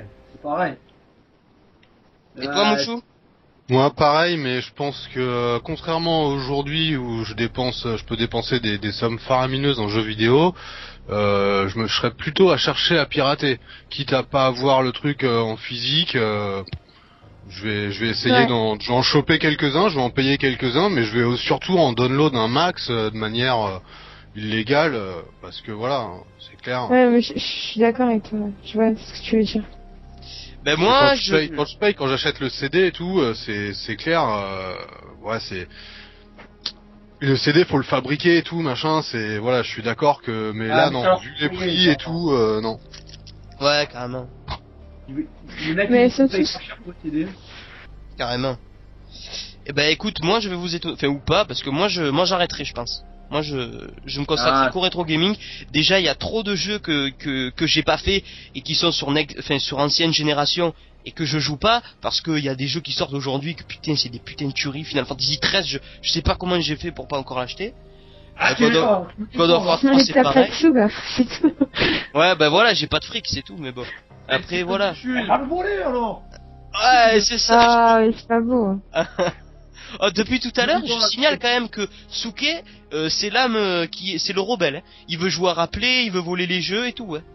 Et toi, Mouchou? Moi, pareil, mais je pense que contrairement à aujourd'hui où je peux dépenser des sommes faramineuses en jeux vidéo, je serais plutôt à chercher à pirater, quitte à pas avoir le truc en physique. Je vais essayer d'en choper quelques-uns, je vais en payer quelques-uns, mais je vais surtout en download un max de manière illégale, parce que voilà, c'est clair. Ouais, mais je suis d'accord avec toi. Je vois ce que tu veux dire. Ben moi, quand j'achète le CD et tout, c'est clair. Ouais, c'est le CD, faut le fabriquer et tout, machin. C'est voilà, je suis d'accord que, mais là, non, vu les prix et tout, non. Ouais, carrément. Mais ça carrément. Eh ben écoute, moi je vais vous étonner, enfin ou pas, parce que moi j'arrêterai, je pense. Moi je me consacre qu'au rétro gaming. Déjà il y a trop de jeux que j'ai pas fait et qui sont sur ancienne génération et que je joue pas parce que il y a des jeux qui sortent aujourd'hui que putain c'est des putains de tueries. Final Fantasy 13, je sais pas comment j'ai fait pour pas encore l'acheter. God of War 3 c'est pareil. Ouais ben voilà, j'ai pas de fric, c'est tout, mais bon. Après voilà. Va le voler alors. Ouais, c'est ça. Ah, c'est pas beau. Oh, depuis tout à l'heure, je signale quand même que Souké, c'est l'âme c'est le rebelle. Hein. Il veut jouer à rappeler, il veut voler les jeux et tout, ouais.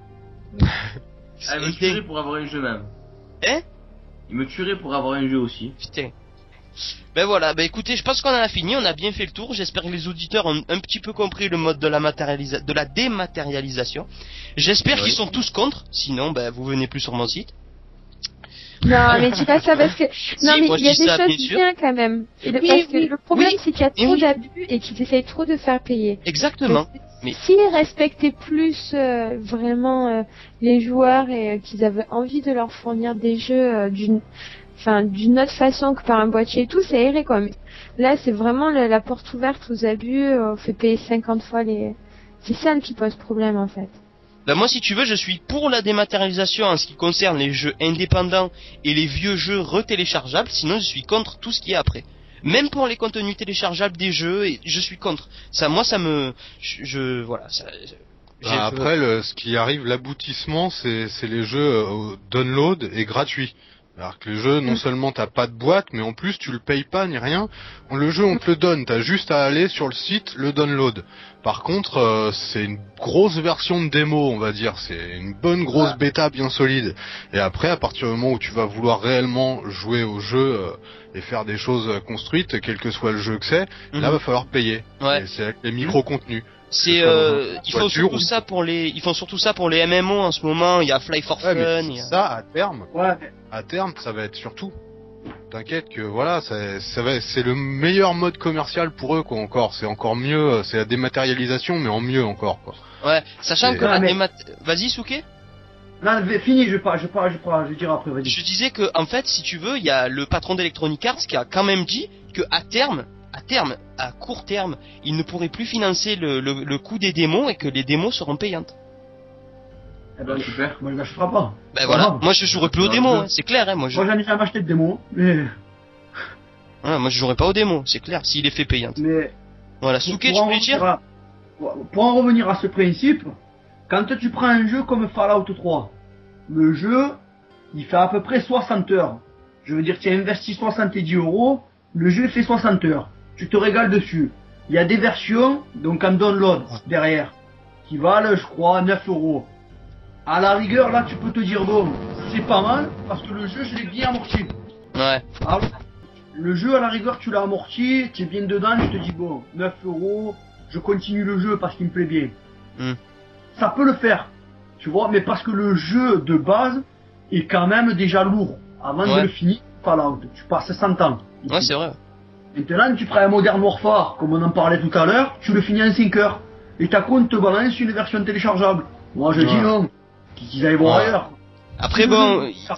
Il me tuerait pour avoir un jeu même. Hein? Il me tuerait pour avoir un jeu aussi. Putain. Ben voilà, ben écoutez, je pense qu'on en a fini, on a bien fait le tour. J'espère que les auditeurs ont un petit peu compris le mode de la dématérialisation. J'espère qu'ils sont tous contre, sinon ben vous venez plus sur mon site. Non, mais dis pas ça parce que non, mais il y a des choses bien quand même. Parce que le problème c'est qu'il y a trop d'abus et qu'ils essayent trop de faire payer. Exactement. Mais s'ils respectaient plus vraiment les joueurs et qu'ils avaient envie de leur fournir des jeux d'une autre façon que par un boîtier et tout, ça irait quoi. Mais là, c'est vraiment la porte ouverte aux abus, on fait payer 50 fois les... C'est ça qui pose problème en fait. Ben moi, si tu veux, je suis pour la dématérialisation en ce qui concerne les jeux indépendants et les vieux jeux retéléchargeables, sinon je suis contre tout ce qui est après. Même pour les contenus téléchargeables des jeux, je suis contre. Ça, moi, ça me... voilà, ça... Après, ce qui arrive, l'aboutissement, c'est les jeux download et gratuits. Alors que les jeux, non seulement t'as pas de boîte, mais en plus tu le payes pas ni rien. Le jeu on te le donne, t'as juste à aller sur le site, le download. Par contre, c'est une grosse version de démo, on va dire. C'est une bonne grosse bêta bien solide. Et après, à partir du moment où tu vas vouloir réellement jouer au jeu et faire des choses construites, quel que soit le jeu que c'est, là va falloir payer. Ouais. Et c'est avec les micro-contenus. Ils font surtout ça pour les MMO en ce moment. Il y a Fly for Fun. Ça à terme. Ouais. À terme, ça va être surtout. t'inquiète que voilà, c'est le meilleur mode commercial pour eux quoi encore. C'est encore mieux, c'est la dématérialisation mais en mieux encore quoi. Ouais, sachant que Vas-y Souké. Non, fini, je dirai après, vas-y. Je disais que, en fait, si tu veux, il y a le patron d'Electronic Arts qui a quand même dit que à court terme, il ne pourrait plus financer le coût des démos et que les démos seront payantes. Eh ben, super, moi je l'achèterai pas. Ben voilà, moi je jouerai plus aux démos, hein, c'est clair, hein, moi j'en ai jamais acheté de démos, mais... Ouais, moi je jouerai pas aux démos, c'est clair, s'il est fait payante. Mais... Voilà, Souké, tu voulais dire? Pour en revenir à ce principe, quand tu prends un jeu comme Fallout 3, le jeu, il fait à peu près 60 heures. Je veux dire, tu as investi 70 €, le jeu fait 60 heures. Tu te régales dessus. Il y a des versions, donc en download, derrière, qui valent, je crois, 9 €. À la rigueur, là, tu peux te dire, bon, c'est pas mal, parce que le jeu, je l'ai bien amorti. Ouais. Alors, le jeu, à la rigueur, tu l'as amorti, tu es bien dedans, tu te dis, bon, 9 €, je continue le jeu parce qu'il me plaît bien. Ça peut le faire, tu vois, mais parce que le jeu de base est quand même déjà lourd. Avant de le finir, Fallout, tu passes 100 ans. Ouais, c'est vrai. Maintenant, tu prends un Modern Warfare, comme on en parlait tout à l'heure, tu le finis en 5 heures. Et ta compte te balance une version téléchargeable. Moi, je dis non. Qu'ils aillent voir ailleurs. Après, bon,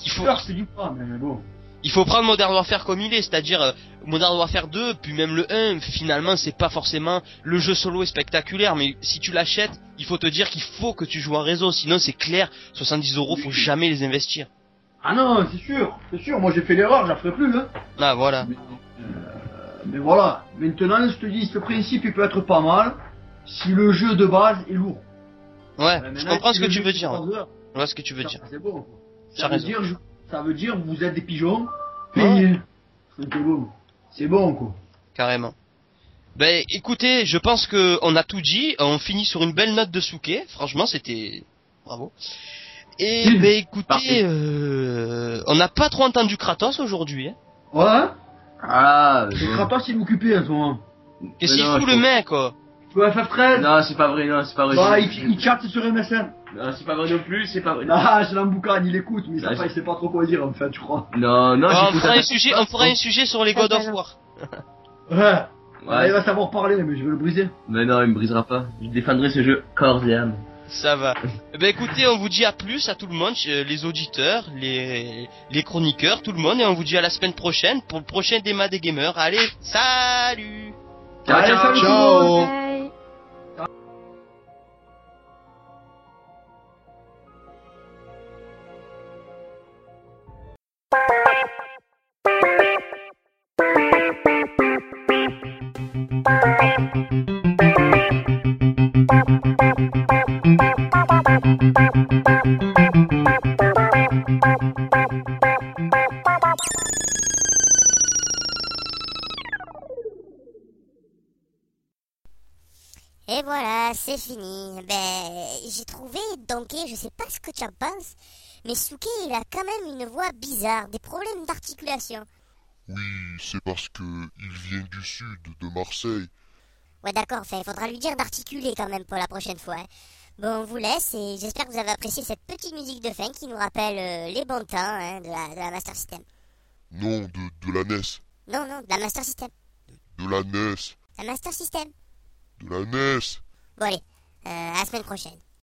il faut prendre Modern Warfare comme il est, c'est-à-dire Modern Warfare 2, puis même le 1, finalement, c'est pas forcément le jeu solo est spectaculaire, mais si tu l'achètes, il faut te dire qu'il faut que tu joues en réseau, sinon c'est clair, 70 €, faut jamais les investir. Ah non, c'est sûr, moi j'ai fait l'erreur, je la ferai plus, hein. Ah, voilà. Mais voilà, maintenant, je te dis, ce principe, il peut être pas mal, si le jeu de base est lourd. Ouais, je comprends ce que tu veux dire. Je vois ce que tu veux dire. C'est bon. Ça veut dire, vous êtes des pigeons, payés. C'est bon, quoi. Carrément. Ben, écoutez, je pense que on a tout dit. On finit sur une belle note de Souké. Franchement, c'était... Bravo. Et, ben, écoutez, on n'a pas trop entendu Kratos aujourd'hui, hein. Ouais. Ah, Kratos, il est occupé, en ce moment. Qu'est-ce qu'il fout, le mec, quoi? Tu vois FF13? Non, c'est pas vrai. Bah, il chatte sur MSN. Non, c'est pas vrai non plus, c'est pas vrai. Ah, c'est l'emboucane, il écoute, mais il sait pas trop quoi dire, en fait, je crois. Non, on fera un sujet sur les God of War. Ouais. Il va savoir parler, mais je vais le briser. Mais non, il me brisera pas. Je défendrai ce jeu corps et âme. Ça va. Ben écoutez, on vous dit à plus à tout le monde, les auditeurs, les chroniqueurs, tout le monde, et on vous dit à la semaine prochaine pour le prochain débat des gamers. Allez, salut. Ciao. Bye. Et voilà, c'est fini. Ben, j'ai trouvé Donkey, je sais pas ce que tu en penses, mais Souké, il a quand même une voix bizarre, des problèmes d'articulation. Oui, c'est parce que il vient du sud, de Marseille. Ouais, d'accord, il faudra lui dire d'articuler quand même pour la prochaine fois. Hein. Bon, on vous laisse et j'espère que vous avez apprécié cette petite musique de fin qui nous rappelle les bons temps hein, de la Master System. Non, de la NES. Non, de la Master System. De la NES. La Master System. De la NES. Bon allez, à la semaine prochaine.